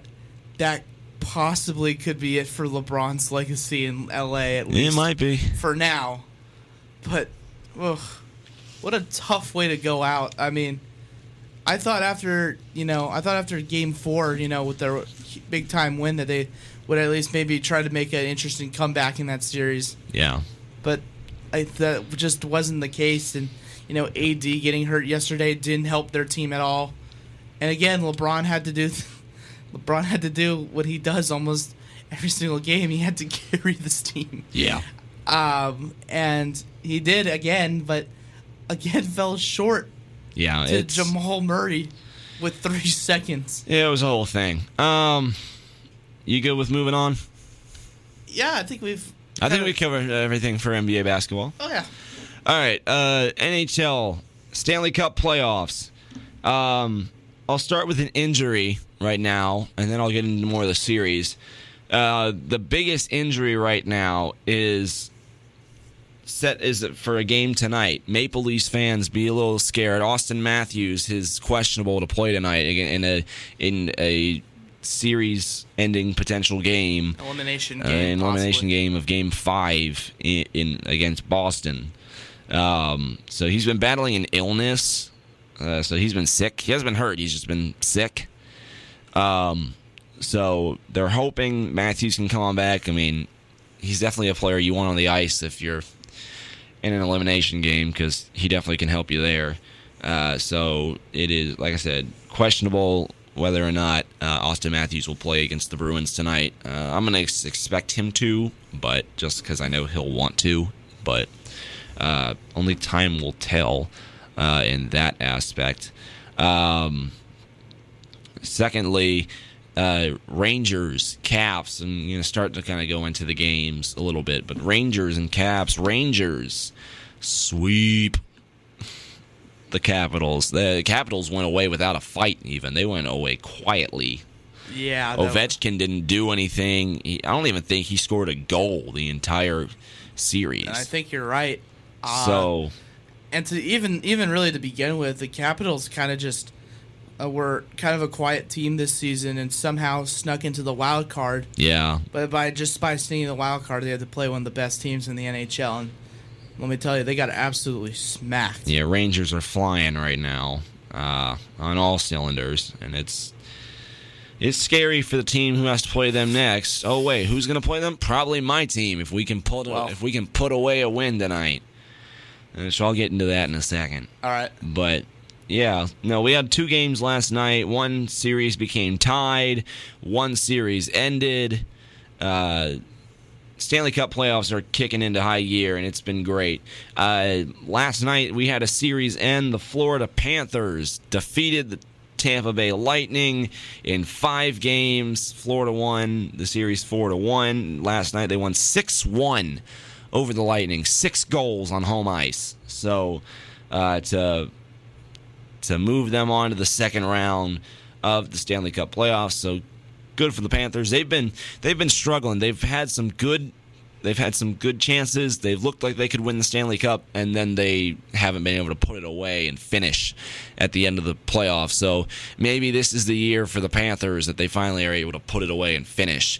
possibly could be it for LeBron's legacy in LA, at least It might be. for now. But what a tough way to go out. I mean, I thought after Game 4, with their big time win, that they would at least maybe try to make an interesting comeback in that series. Yeah. But that just wasn't the case. And AD getting hurt yesterday didn't help their team at all. And again, LeBron had to do what he does almost every single game. He had to carry this team. Yeah. And he did again, but again fell short Yeah. to Jamal Murray with 3 seconds. Yeah, it was a whole thing. You good with moving on? Yeah, I think we covered everything for NBA basketball. Oh yeah. All right, NHL Stanley Cup playoffs. I'll start with an injury right now, and then I'll get into more of the series. The biggest injury right now is for a game tonight. Maple Leafs fans, be a little scared. Austin Matthews is questionable to play tonight in a series-ending potential game. Elimination game. Elimination game of Game 5 in against Boston. So he's been battling an illness. So he's been sick. He hasn't been hurt. He's just been sick. So they're hoping Matthews can come on back. I mean, he's definitely a player you want on the ice if you're in an elimination game because he definitely can help you there. So it is, like I said, questionable whether or not Austin Matthews will play against the Bruins tonight. I'm going to expect him to, but just because I know he'll want to. But only time will tell in that aspect. Secondly, Rangers, Caps, and I'm going to start to kind of go into the games a little bit. But Rangers and Caps, Rangers sweep the Capitals. The Capitals went away without a fight even. They went away quietly. Yeah. Ovechkin didn't do anything. I don't even think he scored a goal the entire series. I think you're right. So, and to even really to begin with, the Capitals kind of just were kind of a quiet team this season and somehow snuck into the wild card. yeah. But by sneaking the wild card, they had to play one of the best teams in the NHL. And let me tell you, they got absolutely smacked. Yeah, Rangers are flying right now on all cylinders, and it's scary for the team who has to play them next. Oh wait, who's going to play them? Probably my team if we can put away a win tonight. So I'll get into that in a second. All right. But yeah, no, we had 2 games last night. One series became tied. One series ended. Stanley Cup playoffs are kicking into high gear, and it's been great. Last night, we had a series end. The Florida Panthers defeated the Tampa Bay Lightning in 5 games. Florida won the series 4-1. Last night, they won 6-1 over the Lightning. 6 goals on home ice. So, to move them on to the second round of the Stanley Cup playoffs. So good for the Panthers. They've been struggling. They've had some good chances. They've looked like they could win the Stanley Cup, and then they haven't been able to put it away and finish at the end of the playoffs. So maybe this is the year for the Panthers that they finally are able to put it away and finish.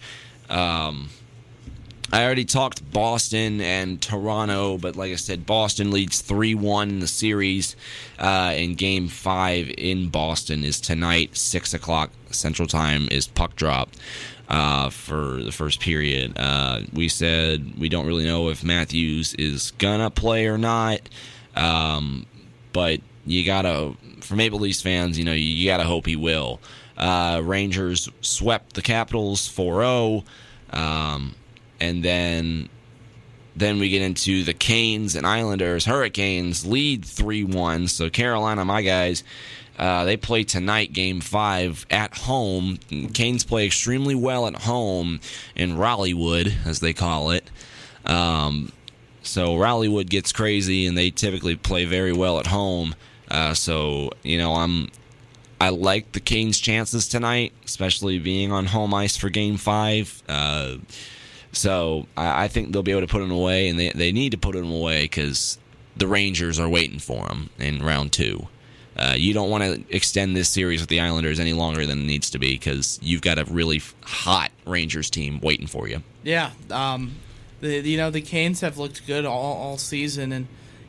I already talked Boston and Toronto, but like I said, Boston leads 3-1 in the series. And Game 5 in Boston is tonight, 6 o'clock Central Time is puck drop for the first period. We said we don't really know if Matthews is going to play or not, but you got to, for Maple Leafs fans, you got to hope he will. Rangers swept the Capitals 4-0. And then we get into the Canes and Islanders. Hurricanes lead 3-1. So Carolina, my guys, they play tonight, Game 5, at home. Canes play extremely well at home in Rallywood, as they call it. So Rallywood gets crazy, and they typically play very well at home. So I like the Canes' chances tonight, especially being on home ice for Game 5. So I think they'll be able to put them away, and they need to put them away because the Rangers are waiting for them in round 2. You don't want to extend this series with the Islanders any longer than it needs to be because you've got a really hot Rangers team waiting for you. Yeah, the Canes have looked good all season, and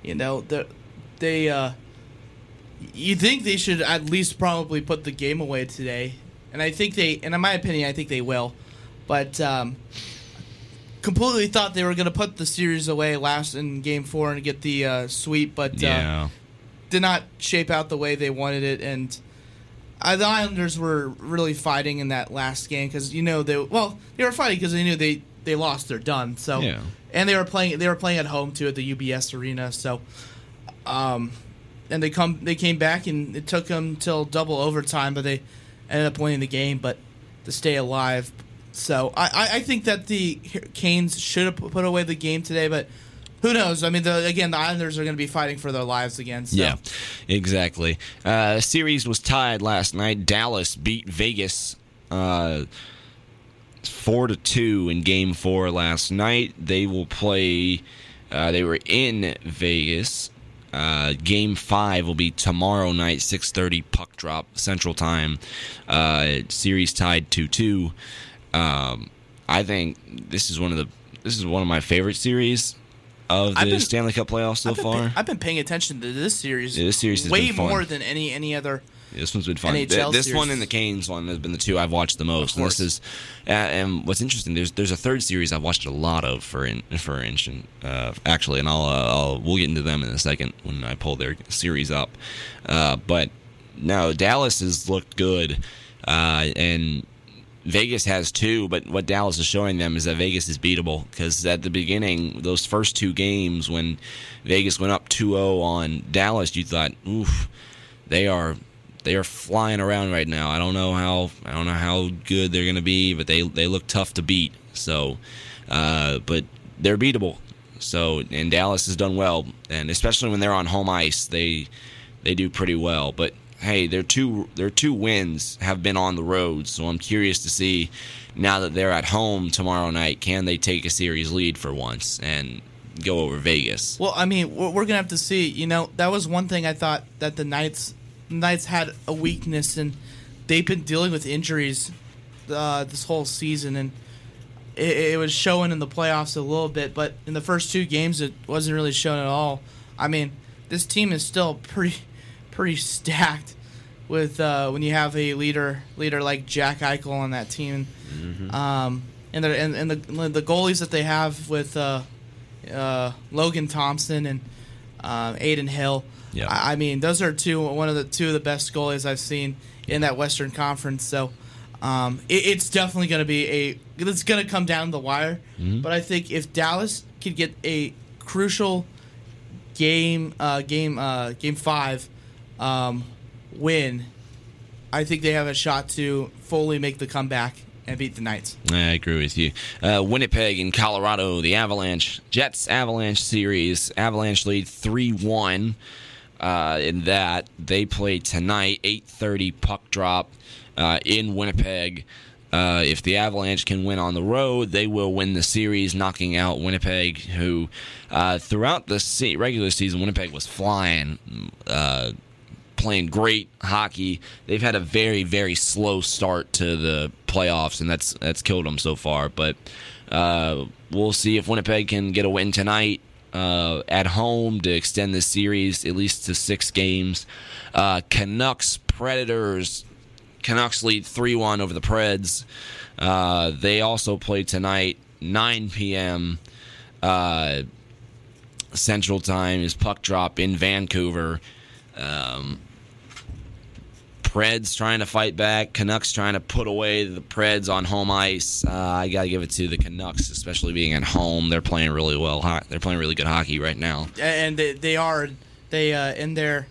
you think they should at least probably put the game away today, and I think in my opinion, I think they will, but. Completely thought they were going to put the series away last in Game 4 and get the sweep, but did not shape out the way they wanted it. And the Islanders were really fighting in that last game because they were fighting because they knew they lost, they're done. So and they were playing at home too at the UBS Arena. So and they came back and it took them till double overtime, but they ended up winning the game, but to stay alive. So I think that the Canes should have put away the game today, but who knows? I mean, the Islanders are going to be fighting for their lives again. So. Yeah, exactly. Series was tied last night. Dallas beat Vegas 4-2 in Game 4 last night. They will play. They were in Vegas. Game 5 will be tomorrow night, 6:30 puck drop Central Time. Series tied 2-2. I think this is one of my favorite series of the Stanley Cup playoffs so far. I've been paying attention to this series. Yeah, this series has way been fun. more than any other. This one's been fun. NHL this series. one and the Canes one have been the 2 I've watched the most. And this is, and what's interesting, there's a third series I've watched a lot of for instance, actually, and we'll get into them in a second when I pull their series up. But no, Dallas has looked good. And Vegas has 2, but what Dallas is showing them is that Vegas is beatable, because at the beginning, those first 2 games when Vegas went up 2-0 on Dallas, you thought, oof, they are flying around right now. I don't know how good they're going to be, but they look tough to beat. So, but they're beatable. So, and Dallas has done well, and especially when they're on home ice, they do pretty well. But hey, their two wins have been on the road, so I'm curious to see, now that they're at home tomorrow night, can they take a series lead for once and go over Vegas? Well, I mean, we're going to have to see. You know, that was one thing I thought that the Knights had a weakness, and they've been dealing with injuries this whole season, and it was showing in the playoffs a little bit, but in the first 2 games, it wasn't really shown at all. I mean, this team is still pretty stacked with when you have a leader like Jack Eichel on that team, and the goalies that they have with Logan Thompson and Aiden Hill. Yeah. I mean, those are two of the best goalies I've seen in that Western Conference. So it's definitely going to be it's going to come down to the wire. Mm-hmm. But I think if Dallas could get a crucial game 5 win, I think they have a shot to fully make the comeback and beat the Knights. I agree with you. Winnipeg in Colorado, the Jets-Avalanche series. Avalanche lead 3-1 in that. They play tonight, 8:30 puck drop in Winnipeg. If the Avalanche can win on the road, they will win the series, knocking out Winnipeg, who throughout the regular season, Winnipeg was flying, playing great hockey. They've had a very, very slow start to the playoffs, and that's killed them so far. But we'll see if Winnipeg can get a win tonight at home to extend this series at least to 6 games. Canucks Predators. Canucks lead 3-1 over the Preds. They also play tonight, 9 p.m. Central Time is puck drop in Vancouver. Preds trying to fight back. Canucks trying to put away the Preds on home ice. I got to give it to the Canucks, especially being at home. They're playing really well. They're playing really good hockey right now. And they are in their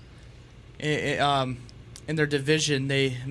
division.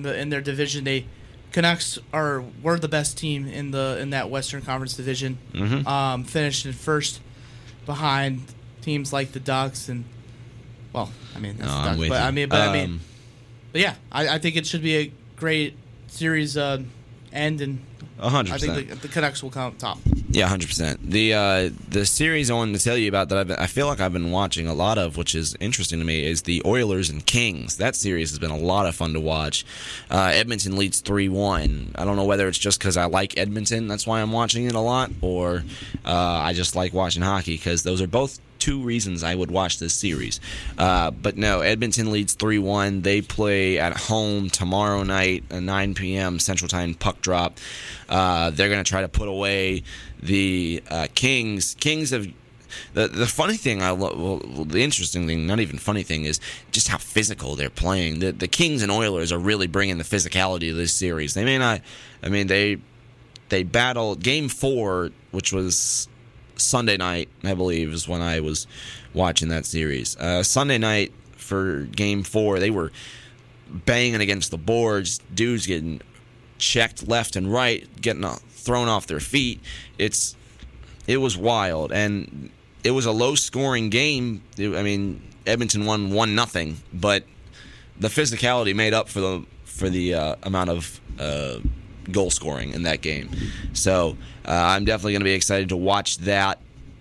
Canucks were the best team in that Western Conference division. Mm-hmm. Finished in first behind teams like the Ducks and, well, I mean, that's the Ducks, but yeah, I think it should be a great series end, and 100%. I think the Canucks will come top. Yeah, 100%. The series I wanted to tell you about that I feel like I've been watching a lot of, which is interesting to me, is the Oilers and Kings. That series has been a lot of fun to watch. Edmonton leads 3-1. I don't know whether it's just because I like Edmonton, that's why I'm watching it a lot, or I just like watching hockey, because those are both 2 reasons I would watch this series. But no, Edmonton leads 3-1. They play at home tomorrow night at 9 p.m. Central Time puck drop. They're going to try to put away the Kings. Kings have... The funny thing, the interesting thing, not even funny thing, is just how physical they're playing. The Kings and Oilers are really bringing the physicality to this series. They may not... I mean, they battled Game 4, which was Sunday night, I believe, is when I was watching that series. Sunday night for Game 4, they were banging against the boards, dudes getting checked left and right, getting thrown off their feet. It was wild, and it was a low-scoring game. I mean, Edmonton won 1-0, but the physicality made up for the amount of goal scoring in that game. So I'm definitely going to be excited to watch that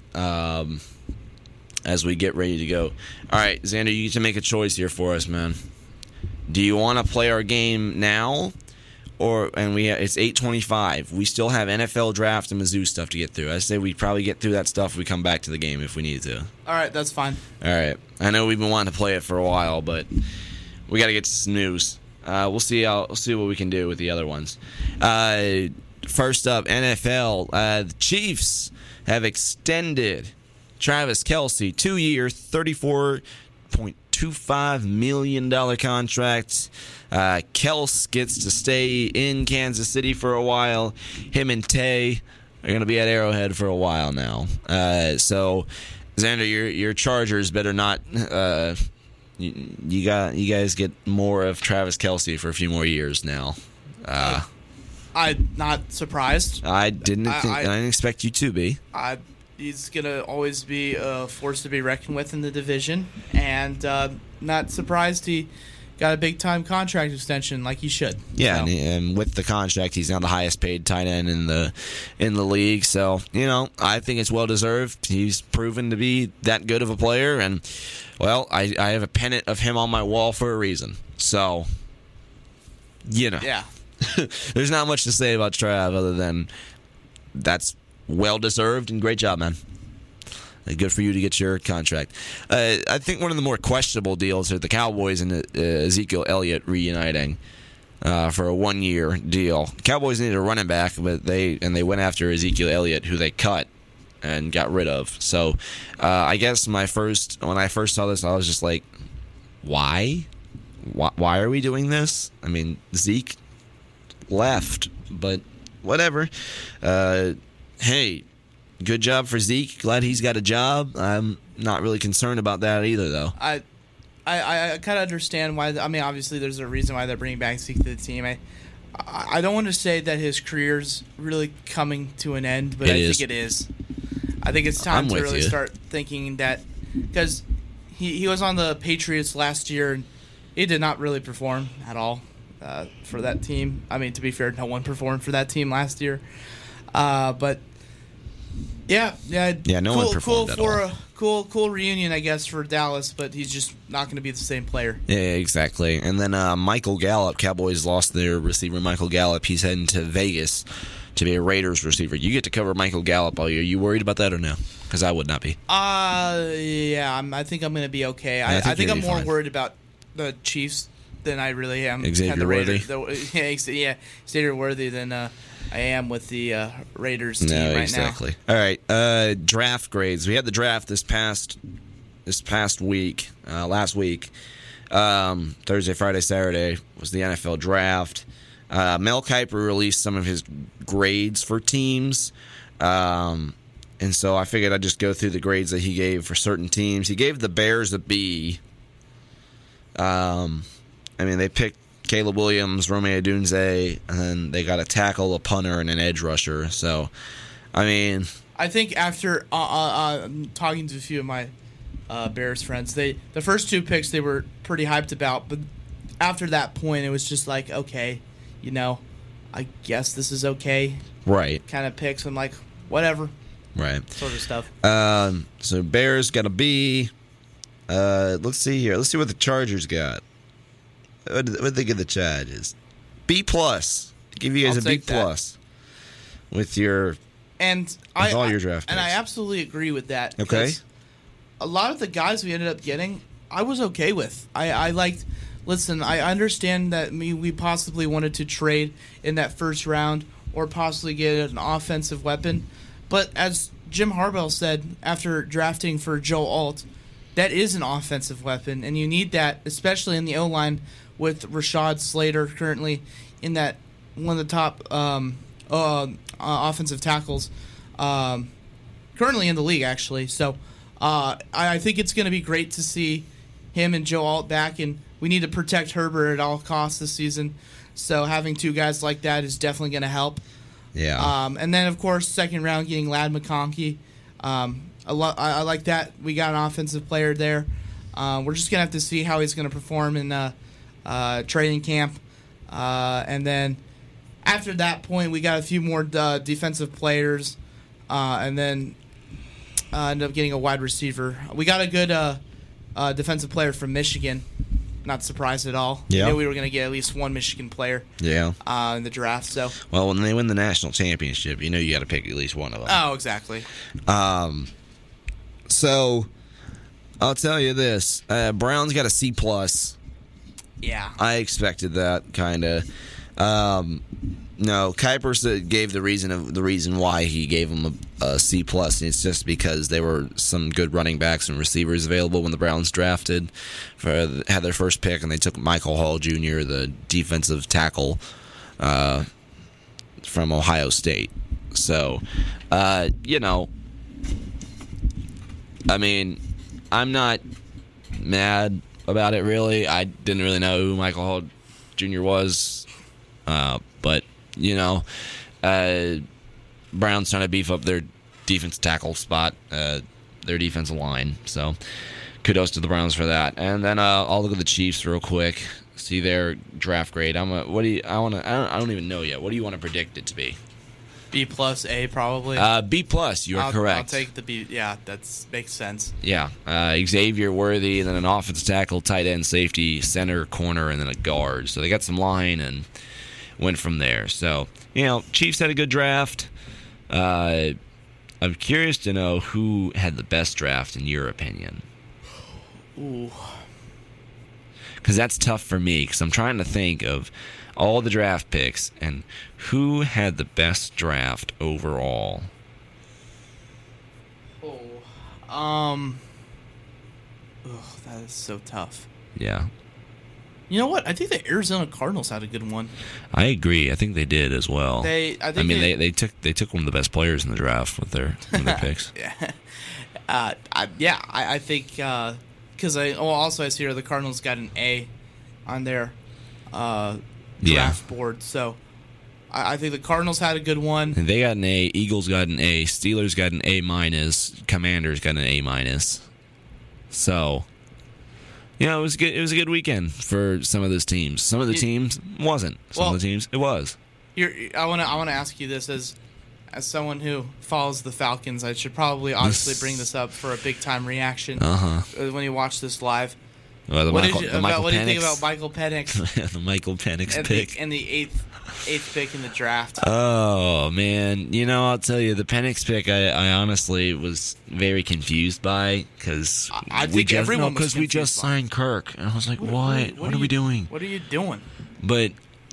as we get ready to go. All right, Xander, you get to make a choice here for us, man. Do you want to play our game now? It's 8:25. We still have NFL draft and Mizzou stuff to get through. I say we probably get through that stuff. We come back to the game if we need to. All right, that's fine. All right. I know we've been wanting to play it for a while, but we got to get to some news. We'll see what we can do with the other ones. First up, NFL. The Chiefs have extended Travis Kelce 2-year, $34.2 $1.25 million contract. Kels gets to stay in Kansas City for a while. Him and Tay are going to be at Arrowhead for a while now. So, Xander, your Chargers better not. You guys get more of Travis Kelce for a few more years now. I'm not surprised. I didn't expect you to be. He's going to always be a force to be reckoned with in the division, and not surprised he got a big-time contract extension like he should. Yeah, So, and with the contract, he's now the highest-paid tight end in the league. So, I think it's well-deserved. He's proven to be that good of a player, and, well, I have a pennant of him on my wall for a reason. So, yeah. There's not much to say about Trav other than that's well-deserved and great job, man. Good for you to get your contract. I think one of the more questionable deals are the Cowboys and Ezekiel Elliott reuniting for a one-year deal. Cowboys needed a running back, but they went after Ezekiel Elliott, who they cut and got rid of. So I guess when I first saw this, I was just like, why? Why are we doing this? I mean, Zeke left, but whatever. Hey, good job for Zeke. Glad he's got a job. I'm not really concerned about that either, though. I kind of understand why. I mean, obviously, there's a reason why they're bringing back Zeke to the team. I don't want to say that his career's really coming to an end, but I think it is. I think it's time to really start thinking that, because he was on the Patriots last year, and he did not really perform at all for that team. I mean, to be fair, no one performed for that team last year. But yeah, no one performed at all. Cool reunion, I guess, for Dallas, but he's just not going to be the same player. Yeah, exactly. And then Michael Gallup, Cowboys lost their receiver, Michael Gallup. He's heading to Vegas to be a Raiders receiver. You get to cover Michael Gallup all year. You worried about that or no? Because I would not be. Yeah, I think I'm going to be okay. I think I'm more worried about the Chiefs than I really am. Xavier Worthy? Xavier Worthy than I am with the Raiders team right exactly. now. All right, draft grades. We had the draft this past week, last week. Thursday, Friday, Saturday was the NFL draft. Mel Kiper released some of his grades for teams. And so I figured I'd just go through the grades that he gave for certain teams. He gave the Bears a B. I mean, they picked Caleb Williams, Romeo Dunze, and then they got a tackle, a punter, and an edge rusher. So, I mean, I think after talking to a few of my Bears friends, the first two picks they were pretty hyped about, but after that point, it was just like, okay, I guess this is okay. Right. Kind of picks. I'm like, whatever. Right. Sort of stuff. So Bears got a B. Let's see here. Let's see what the Chargers got. What did they give the Chargers? B plus. Give you guys a B plus with your all your draft picks. And I absolutely agree with that. Okay. A lot of the guys we ended up getting, I was okay with. I liked. Listen, I understand that we possibly wanted to trade in that first round or possibly get an offensive weapon, but as Jim Harbaugh said after drafting for Joe Alt, that is an offensive weapon, and you need that, especially in the O-line with Rashad Slater currently in that one of the top offensive tackles currently in the league, actually. So I think it's going to be great to see him and Joe Alt back, and we need to protect Herbert at all costs this season. So having two guys like that is definitely going to help. Yeah. And then, of course, second round getting Ladd McConkey. I like that. We got an offensive player there. We're just going to have to see how he's going to perform in training camp. And then after that point, we got a few more defensive players. And then ended up getting a wide receiver. We got a good defensive player from Michigan. Not surprised at all. Yeah. I knew we were going to get at least one Michigan player in the draft. So, well, when they win the national championship, you got to pick at least one of them. Oh, exactly. So, I'll tell you this. Brown's got a C+. Yeah. I expected that, kind of. No, Kuipers gave the reason why he gave him a C+. And it's just because there were some good running backs and receivers available when the Browns had their first pick, and they took Michael Hall Jr., the defensive tackle from Ohio State. So, I mean, I'm not mad about it really. I didn't really know who Michael Hall Jr. was, but. Browns trying to beef up their defense tackle spot, their defensive line. So, kudos to the Browns for that. And then I'll look at the Chiefs real quick, see their draft grade. I don't even know yet. What do you want to predict it to be? B plus A probably. B plus. You are correct. I'll take the B. Yeah, that makes sense. Yeah, Xavier Worthy, and then an offensive tackle, tight end, safety, center, corner, and then a guard. So they got some line and went from there. So, Chiefs had a good draft. I'm curious to know who had the best draft in your opinion. Ooh. Because that's tough for me, because I'm trying to think of all the draft picks and who had the best draft overall. That is so tough. Yeah. You know what? I think the Arizona Cardinals had a good one. I agree. I think they did as well. They took one of the best players in the draft with their picks. I think because I see here the Cardinals got an A on their draft board, so I think the Cardinals had a good one. And they got an A. Eagles got an A. Steelers got an A minus. Commanders got an A minus. So. It was good. It was a good weekend for some of those teams. Some of the teams wasn't. Some of the teams it was. I want to ask you this as someone who follows the Falcons. I should probably obviously bring this up for a big time reaction when you watch this live. Well, what do you think about Michael Penix? The Michael Penix pick and the eighth pick in the draft. Oh man, I'll tell you, the Penix pick I honestly was very confused by, because we just signed Kirk, and I was like, what are we doing? What are you doing? But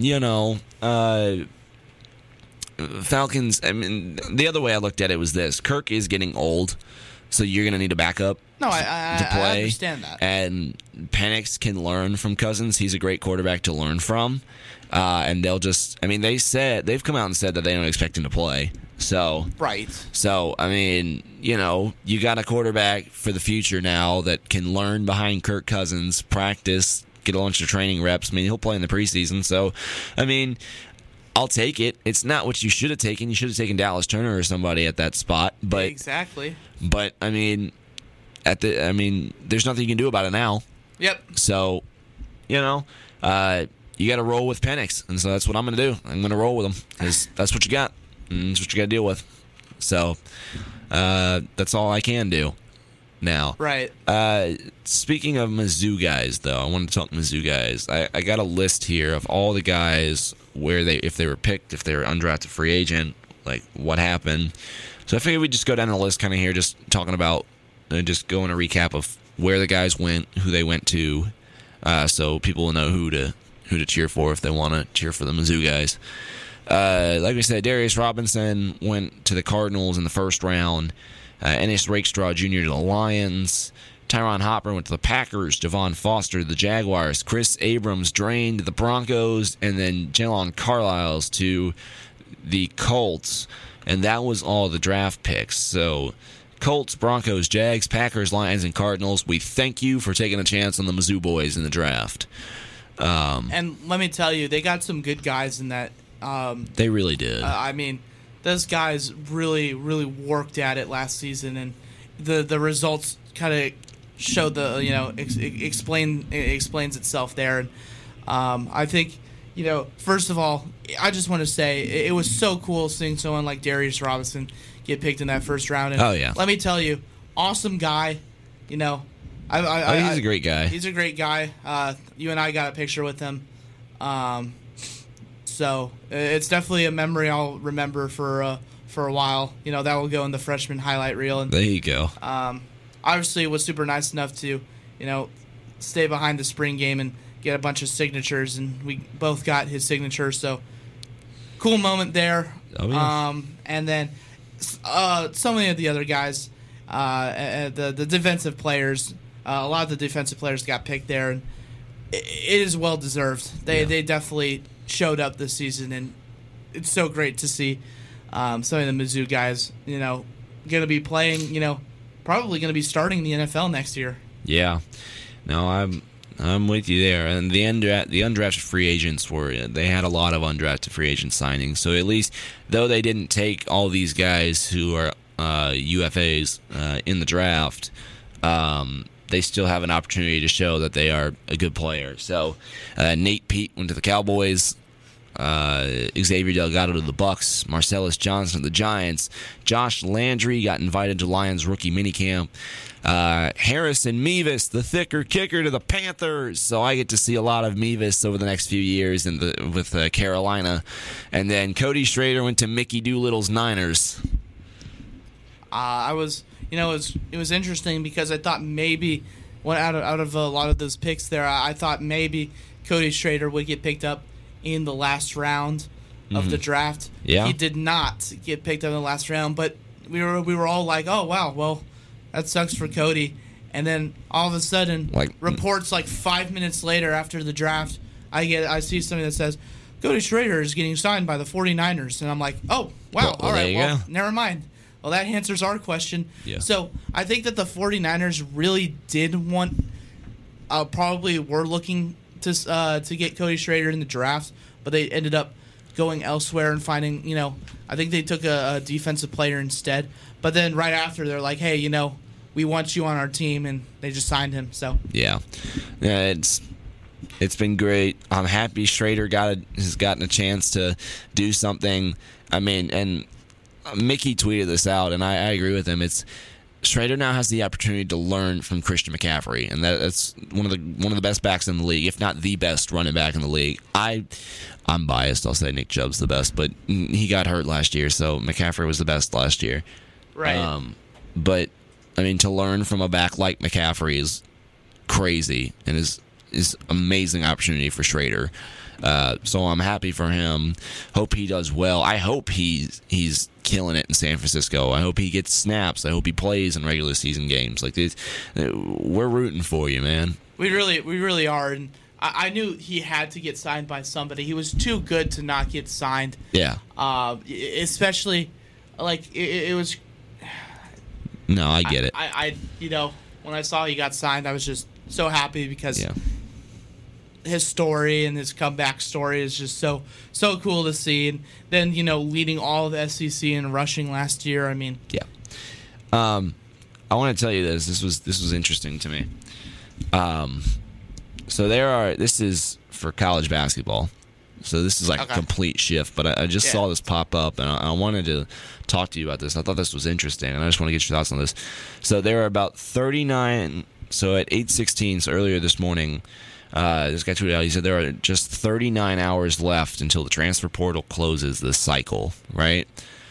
Falcons. I mean, the other way I looked at it was this: Kirk is getting old, so you're going to need a backup. No, to play. I understand that. And Penix can learn from Cousins. He's a great quarterback to learn from. And they've come out and said that they don't expect him to play. So, right. So, I mean, you got a quarterback for the future now that can learn behind Kirk Cousins, practice, get a bunch of training reps. I mean, he'll play in the preseason. So, I mean, I'll take it. It's not what you should have taken. You should have taken Dallas Turner or somebody at that spot. But exactly. But I mean, there's nothing you can do about it now. Yep. So, you got to roll with Penix, and so that's what I'm going to do. I'm going to roll with him, because that's what you got, and that's what you got to deal with. So, that's all I can do now. Right. Speaking of Mizzou guys, though, I want to talk Mizzou guys. I got a list here of all the guys if they were picked, if they were undrafted free agent, like what happened. So I figured we'd just go down the list kind of here, just talking about, just going a recap of where the guys went, who they went to, so people will know who to cheer for if they want to cheer for the Mizzou guys. Like we said, Darius Robinson went to the Cardinals in the first round. Ennis Rakestraw Jr. to the Lions. Tyron Hopper went to the Packers. Javon Foster to the Jaguars. Chris Abrams drained to the Broncos. And then Jalon Carlisle to the Colts. And that was all the draft picks. So, Colts, Broncos, Jags, Packers, Lions, and Cardinals, we thank you for taking a chance on the Mizzou boys in the draft. And let me tell you, they got some good guys in that. They really did. I mean, those guys really, really worked at it last season, and the results kind of show explains itself there. And I think, first of all, I just want to say it was so cool seeing someone like Darius Robinson get picked in that first round. And oh yeah, let me tell you, awesome guy. He's a great guy. He's a great guy. You and I got a picture with him. So it's definitely a memory I'll remember for a while. That will go in the freshman highlight reel. And there you go. Obviously, was super nice enough to, stay behind the spring game and get a bunch of signatures, and we both got his signature. So cool moment there. Oh, yeah. And then so many of the other guys, the defensive players, a lot of the defensive players got picked there, and it is well deserved. They definitely showed up this season, and it's so great to see some of the Mizzou guys, going to be playing, probably going to be starting the NFL next year. Yeah. No, I'm with you there. And the undrafted free agents they had a lot of undrafted free agent signings. So at least, though they didn't take all these guys who are UFAs in the draft, they still have an opportunity to show that they are a good player. So Nate Pete went to the Cowboys. Xavier Delgado to the Bucks, Marcellus Johnson to the Giants, Josh Landry got invited to Lions rookie minicamp, Harrison Mevis, the thicker kicker, to the Panthers. So I get to see a lot of Mevis over the next few years with Carolina, and then Cody Schrader went to Mickey Doolittle's Niners. It was interesting because I thought maybe out of a lot of those picks there, I thought maybe Cody Schrader would get picked up in the last round of the draft. Yeah. He did not get picked up in the last round, but we were all like, oh, wow, well, that sucks for Cody. And then all of a sudden, reports 5 minutes later after the draft, I see something that says, Cody Schrader is getting signed by the 49ers. And I'm like, oh, wow, all right, well, never mind. Well, that answers our question. Yeah. So I think that the 49ers really did want, probably were looking to get Cody Schrader in the draft, but they ended up going elsewhere and finding, I think they took a defensive player instead. But then right after, they're like, hey, we want you on our team, and they just signed him. So yeah, it's been great. I'm happy Schrader has gotten a chance to do something. I mean, and Mickey tweeted this out, and I agree with him. Schrader now has the opportunity to learn from Christian McCaffrey, and that's one of the best backs in the league, if not the best running back in the league. I'm biased. I'll say Nick Chubb's the best, but he got hurt last year, so McCaffrey was the best last year. right. But I mean, to learn from a back like McCaffrey is crazy and is amazing opportunity for Schrader. So I'm happy for him. Hope he does well. I hope he's killing it in San Francisco. I hope he gets snaps. I hope he plays in regular season games. Like this, we're rooting for you, man. We really are. And I knew he had to get signed by somebody. He was too good to not get signed. Yeah. Especially, it was. No, I get it. I when I saw he got signed, I was just so happy because. Yeah. His story and his comeback story is just so cool to see. And then, leading all of the SEC in rushing last year. I mean, yeah. I want to tell you this. This was interesting to me. So this is for college basketball. So this is like a complete shift, but I just saw this pop up, and I wanted to talk to you about this. I thought this was interesting, and I just want to get your thoughts on this. So there are about 39. So at 8:16, so earlier this morning, this guy tweeted out, he said there are just 39 hours left until the transfer portal closes this cycle, right?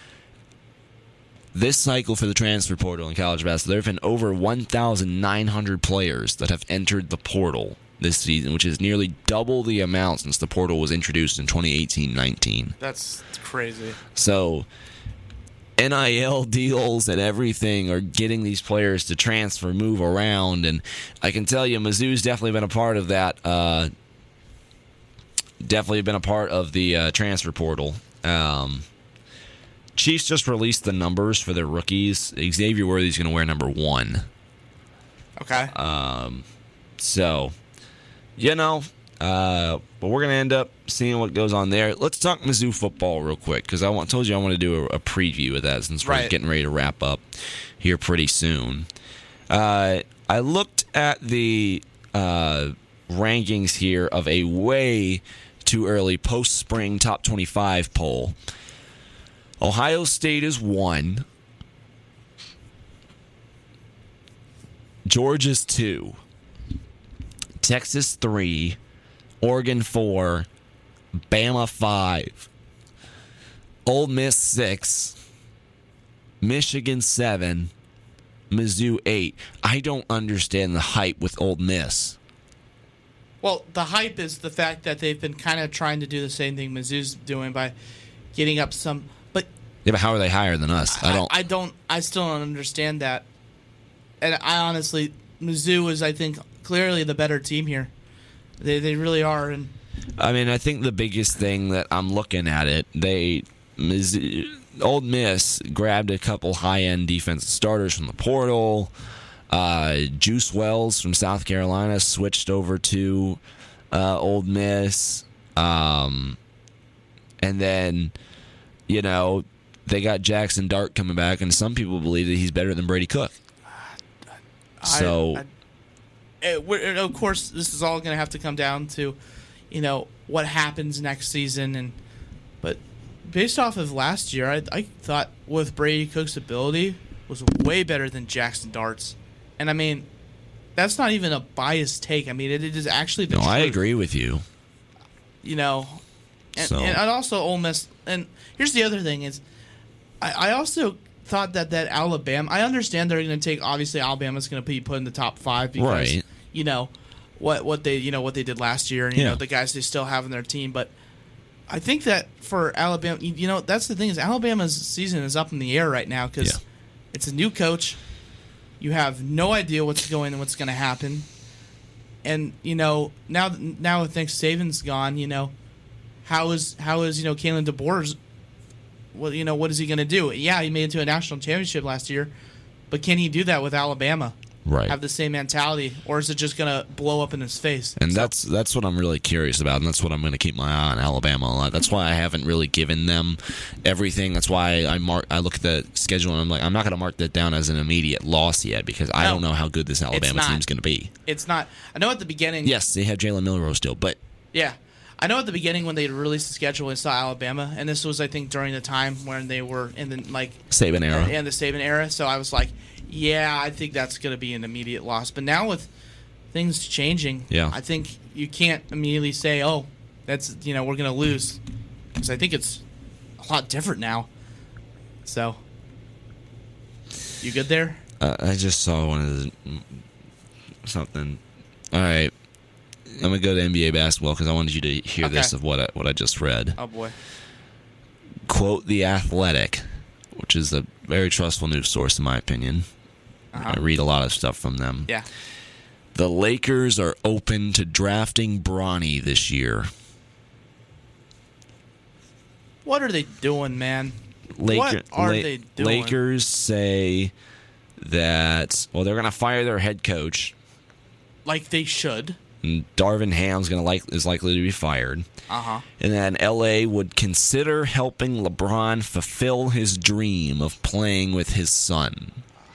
This cycle for the transfer portal in college basketball, there have been over 1,900 players that have entered the portal this season, which is nearly double the amount since the portal was introduced in 2018-19. That's crazy. So NIL deals and everything are getting these players to transfer, move around, and I can tell you Mizzou's definitely been a part of that. Definitely been a part of the transfer portal. Chiefs just released the numbers for their rookies. Xavier Worthy's going to wear number 1. Okay. So, but we're going to end up seeing what goes on there. Let's talk Mizzou football real quick, because told you I want to do a preview of that since we're getting ready to wrap up here pretty soon. I looked at the rankings here of a way too early post-spring top 25 poll. Ohio State is 1. Georgia's 2. Texas 3. Oregon 4, Bama 5, Ole Miss 6, Michigan 7, Mizzou 8. I don't understand the hype with Ole Miss. Well, the hype is the fact that they've been kind of trying to do the same thing Mizzou's doing by getting up some. But Yeah, but how are they higher than us? I still don't understand that. And I honestly, Mizzou is, I think, clearly the better team here. They really are. And I mean, I think the biggest thing that I'm looking at it, Old Miss grabbed a couple high-end defensive starters from the portal. Juice Wells from South Carolina switched over to Old Miss. And then, they got Jackson Dart coming back, and some people believe that he's better than Brady Cook. So, of course, this is all going to have to come down to, what happens next season. But based off of last year, I thought with Brady Cook's ability was way better than Jackson Dart's. And I mean, that's not even a biased take. I mean, it is actually the truth. I agree with you. And also Ole Miss. And here's the other thing is, I also thought that Alabama. I understand they're going to take. Obviously, Alabama's going to be put in the top 5 because right. What they did last year, and the guys they still have in their team. But I think that for Alabama, that's the thing is Alabama's season is up in the air right now because it's a new coach. You have no idea what's going to happen, and now with Nick Saban's gone, how is Kalen DeBoer's? What is he going to do? Yeah, he made it to a national championship last year, but can he do that with Alabama? Right. Have the same mentality, or is it just going to blow up in his face? And that's what I'm really curious about, and that's what I'm going to keep my eye on Alabama a lot. That's why I haven't really given them everything. That's why I look at the schedule and I'm like, I'm not going to mark that down as an immediate loss yet because I don't know how good this Alabama team's going to be. It's not. I know at the beginning. Yes, they have Jalen Milroe still, but yeah. I know at the beginning when they released the schedule, I saw Alabama, and this was, I think, during the time when they were in the Saban era. In the Saban era, so I was like, yeah, I think that's going to be an immediate loss. But now with things changing, I think you can't immediately say, oh, that's we're going to lose, because I think it's a lot different now. So, you good there? I just saw something. All right. I'm going to go to NBA basketball because I wanted you to hear this of what I just read. Oh, boy. Quote The Athletic, which is a very trustful news source in my opinion. I read a lot of stuff from them. Yeah. The Lakers are open to drafting Bronny this year. What are they doing, man? What are they doing? Lakers say that, they're going to fire their head coach. Like they should. And Darvin Ham is likely to be fired. Uh-huh. And then L.A. would consider helping LeBron fulfill his dream of playing with his son.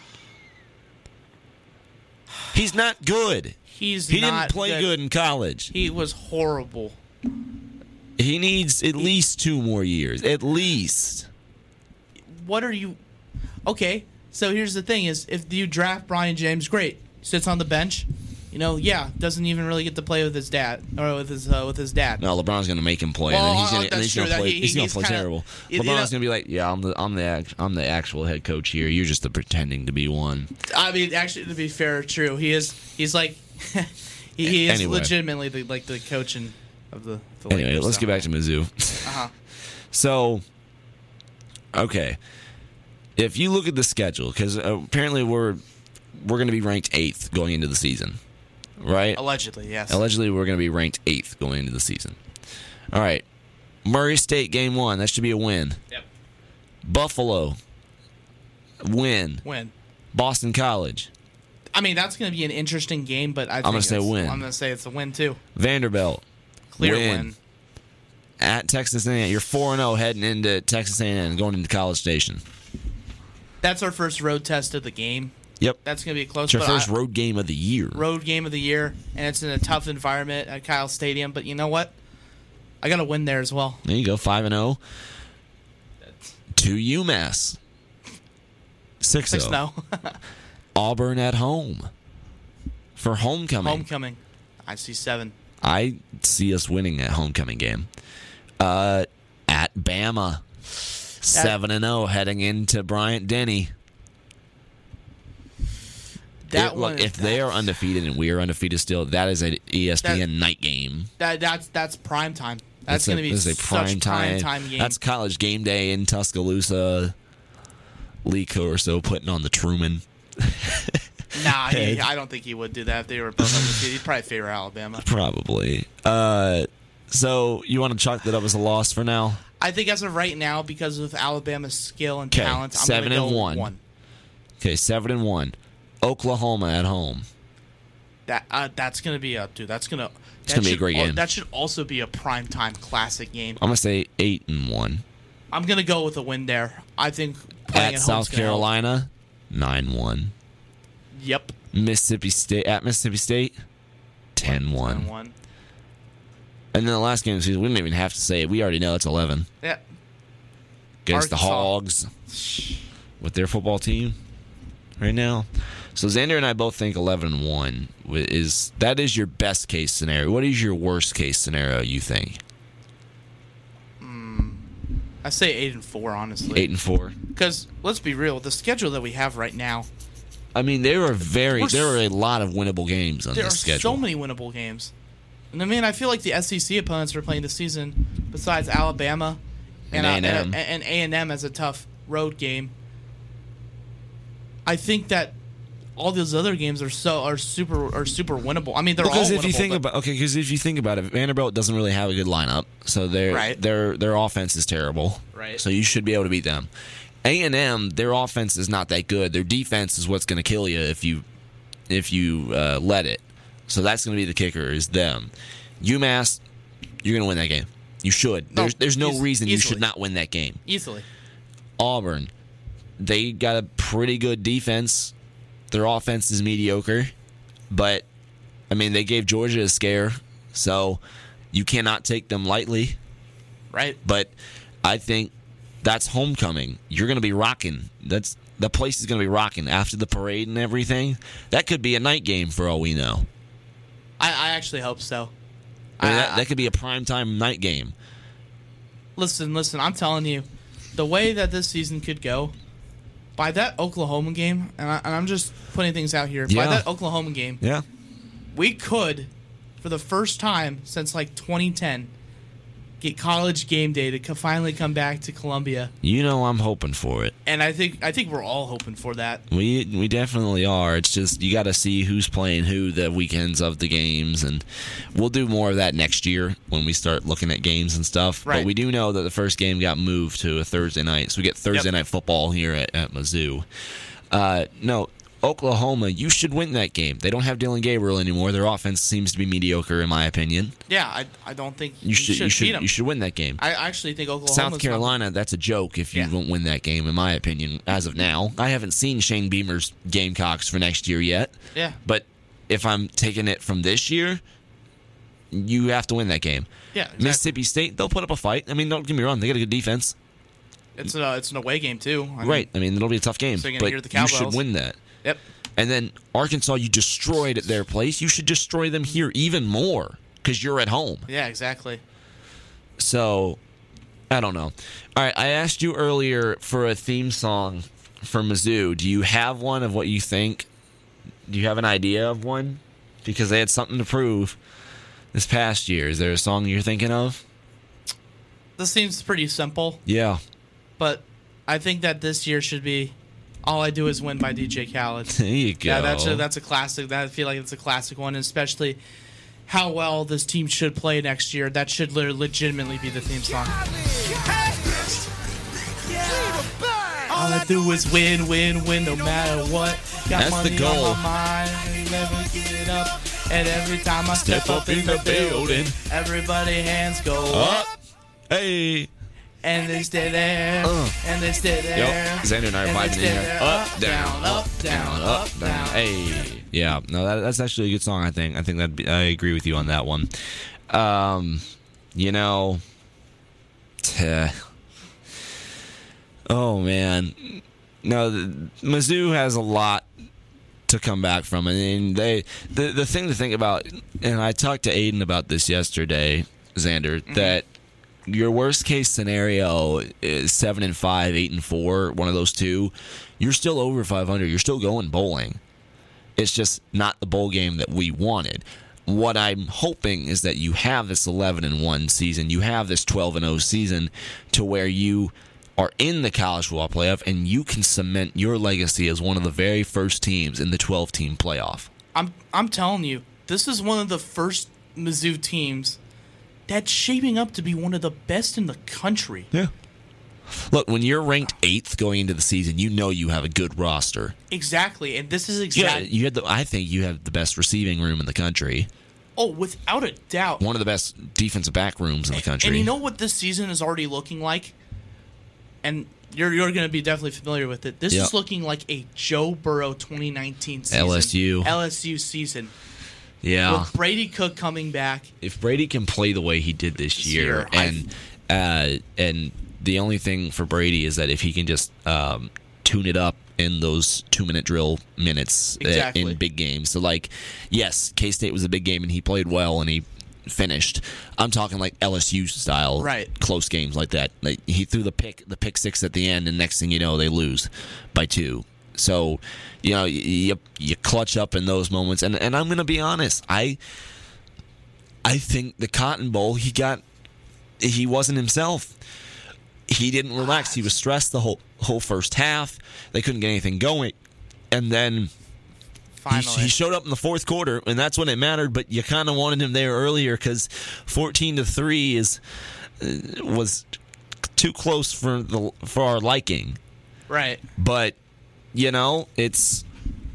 He's not good. He didn't play good in college. He was horrible. He needs at least 2 more years. At least. What are you... Okay, so here's the thing is, if you draft Brian James, great. Sits on the bench... doesn't even really get to play with his dad or with his dad. No, LeBron's going to make him play, and then he's going to play. He's going to play terrible. LeBron's going to be like, "Yeah, I'm the actual head coach here. You're just pretending to be one." I mean, actually, to be fair, true. He's like he is legitimately the coach of the anyway, Lakers, let's get back to Mizzou. Uh-huh. So, okay, if you look at the schedule, because apparently we're going to be ranked 8th going into the season. Right? Allegedly, yes. Allegedly, we're going to be ranked 8th going into the season. All right. Murray State, game 1. That should be a win. Yep. Buffalo, win. Win. Boston College. I mean, that's going to be an interesting game, but I'm going to say win. I'm going to say it's a win, too. Vanderbilt. Clear win. At Texas A&M. You're 4-0 heading into Texas A&M, going into College Station. That's our first road test of the game. Yep. That's going to be close. It's your first road game of the year. Road game of the year, and it's in a tough environment at Kyle Stadium. But you know what? I got to win there as well. There you go, 5-0. To UMass. 6-0. Auburn at home. For homecoming. I see 7. I see us winning that homecoming game. At Bama. 7-0 heading into Bryant-Denny. If they are undefeated and we are undefeated still, that is an ESPN night game. That's prime time. That's going to be a such prime time game. That's college game day in Tuscaloosa. Lee Corso putting on the Truman. Nah, I don't think he would do that if they were both undefeated. He'd probably favor Alabama. Probably. So you want to chalk that up as a loss for now? I think as of right now, because of Alabama's skill and talent, I'm going to go 7-1. Okay, 7-1. Oklahoma at home. That's going to be a dude. It's going to be a great game. That should also be a primetime classic game. I'm going to say 8-1. I'm going to go with a win there. I think playing at South Carolina, 9-1. Yep. Mississippi State 10-1. 10-1. And then the last game of the season, we don't even have to say it. We already know it's 11. Yeah. Against the Hogs with their football team right now. So Xander and I both think 11-1 is your best case scenario. What is your worst case scenario, you think? I say 8-4, honestly. 8-4. Because let's be real, the schedule that we have right now. I mean, there are a lot of winnable games on this schedule. There are so many winnable games. And I mean, I feel like the SEC opponents we're playing this season, besides Alabama and A&M as a tough road game, I think that all those other games are super winnable. I mean, they're all winnable. Because if you think about it, Vanderbilt doesn't really have a good lineup, so their offense is terrible. Right. So you should be able to beat them. A&M, their offense is not that good. Their defense is what's going to kill you if you let it. So that's going to be the kicker, is them. UMass, you're going to win that game. You should. There's no reason you should not win that game. Easily. Auburn, they got a pretty good defense. Their offense is mediocre. But, I mean, they gave Georgia a scare. So you cannot take them lightly. Right. But I think that's homecoming. You're going to be rocking. The place is going to be rocking after the parade and everything. That could be a night game for all we know. I actually hope so. I mean, that could be a primetime night game. Listen, I'm telling you, the way that this season could go, by that Oklahoma game, and I'm just putting things out here, by that Oklahoma game, we could, for the first time since like 2010, get College Game Day to finally come back to Columbia. You know I'm hoping for it. And I think we're all hoping for that. We definitely are. It's just you got to see who's playing who the weekends of the games, and we'll do more of that next year when we start looking at games and stuff. Right. But we do know that the first game got moved to a Thursday night, so we get Thursday night football here at Mizzou. No, Oklahoma, you should win that game. They don't have Dylan Gabriel anymore. Their offense seems to be mediocre, in my opinion. Yeah, I don't think you should beat them. You should win that game. I actually think Oklahoma. South Carolina, that's a joke if you won't win that game, in my opinion, as of now. I haven't seen Shane Beamer's Gamecocks for next year yet. Yeah. But if I'm taking it from this year, you have to win that game. Yeah, exactly. Mississippi State, they'll put up a fight. I mean, don't get me wrong, they got a good defense. It's an away game too. Right. I mean, it'll be a tough game, so but you should win that. Yep. And then Arkansas, you destroyed at their place. You should destroy them here even more because you're at home. Yeah, exactly. So, I don't know. All right, I asked you earlier for a theme song for Mizzou. Do you have one of what you think? Do you have an idea of one? Because they had something to prove this past year. Is there a song you're thinking of? This seems pretty simple. Yeah. But I think that this year should be All I Do Is Win by DJ Khaled. There you go. Yeah, that's a classic. I feel like it's a classic one, especially how well this team should play next year. That should legitimately be the theme song. All I do is win, win, win, no matter what. Got That's money the goal. on my mind, never get up. And every time I step up in the building, everybody hands go up. Hey. And they stay there, and they stay there. Yep. Xander and I are and vibing they in stay here. there. Up, down, up, down, up, down. Hey. Yeah, no, that's actually a good song, I think. I think I agree with you on that one. You know, oh, man. No, Mizzou has a lot to come back from. I mean, the thing to think about, and I talked to Aiden about this yesterday, Xander, that your worst case scenario is 7-5, 8-4, one of those two. You're still over 500. You're still going bowling. It's just not the bowl game that we wanted. What I'm hoping is that you have this 11-1 season, you have this 12-0 season, to where you are in the college football playoff and you can cement your legacy as one of the very first teams in the 12-team playoff. I'm telling you, this is one of the first Mizzou teams that's shaping up to be one of the best in the country. Yeah. Look, when you're ranked 8th going into the season, you know you have a good roster. Exactly, and this is Yeah, exactly. I think you have the best receiving room in the country. Oh, without a doubt. One of the best defensive back rooms in the country. And you know what this season is already looking like? And you're going to be definitely familiar with it. This Yep. is looking like a Joe Burrow 2019 season. LSU season. Yeah. With Brady Cook coming back. If Brady can play the way he did this year, and the only thing for Brady is that if he can just tune it up in those 2-minute drill minutes Exactly. in big games. So, like, yes, K-State was a big game and he played well and he finished. I'm talking like LSU style, Right. close games like that. Like, he threw the pick six at the end, and next thing you know, they lose by 2. So, you know, you clutch up in those moments. And I'm going to be honest, I think the Cotton Bowl, he wasn't himself. He didn't relax. He was stressed the whole first half. They couldn't get anything going. And then Finally. he showed up in the fourth quarter, and that's when it mattered, but you kind of wanted him there earlier because 14-3 was too close for our liking. Right. But, you know, it's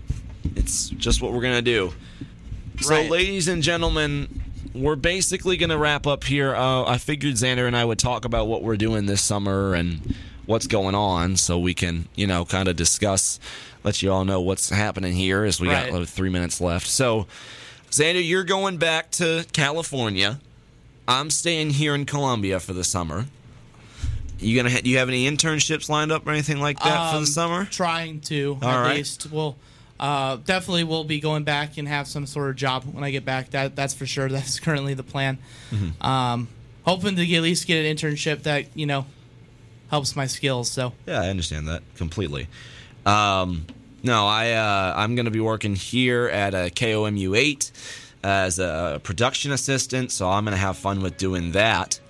just what we're going to do. So, Right. ladies and gentlemen, we're basically going to wrap up here. I figured Xander and I would talk about what we're doing this summer and what's going on so we can, you know, kind of discuss, let you all know what's happening here as we got Right. 3 minutes left. So, Xander, you're going back to California. I'm staying here in Columbia for the summer. Do you have any internships lined up or anything like that for the summer? Trying to, All at right. least. We'll definitely will be going back and have some sort of job when I get back. That's for sure. That's currently the plan. Mm-hmm. Hoping to at least get an internship that, you know, helps my skills. So Yeah, I understand that completely. No, I'm going to be working here at KOMU 8 as a production assistant, so I'm going to have fun with doing that.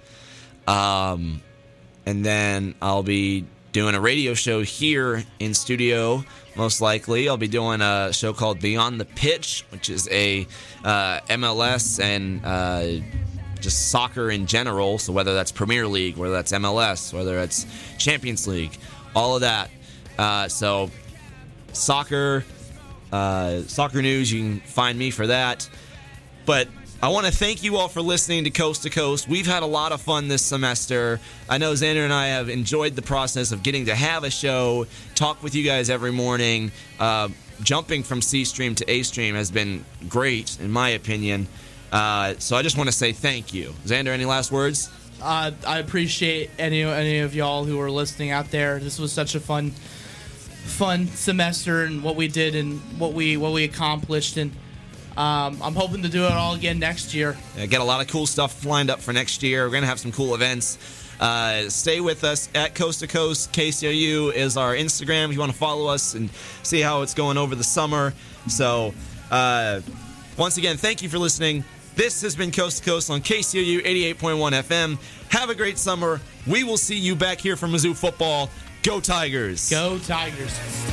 And then I'll be doing a radio show here in studio, most likely. I'll be doing a show called Beyond the Pitch, which is a MLS and just soccer in general. So whether that's Premier League, whether that's MLS, whether that's Champions League, all of that. So soccer news, you can find me for that. But I want to thank you all for listening to Coast to Coast. We've had a lot of fun this semester. I know Xander and I have enjoyed the process of getting to have a show, talk with you guys every morning. Jumping from C Stream to A Stream has been great, in my opinion. So I just want to say thank you. Xander, any last words? I appreciate any of y'all who are listening out there. This was such a fun semester and what we did and what we accomplished, and I'm hoping to do it all again next year. Got a lot of cool stuff lined up for next year. We're going to have some cool events. Stay with us at Coast to Coast. KCOU is our Instagram if you want to follow us and see how it's going over the summer. So, once again, thank you for listening. This has been Coast to Coast on KCOU 88.1 FM. Have a great summer. We will see you back here for Mizzou football. Go Tigers. Go Tigers.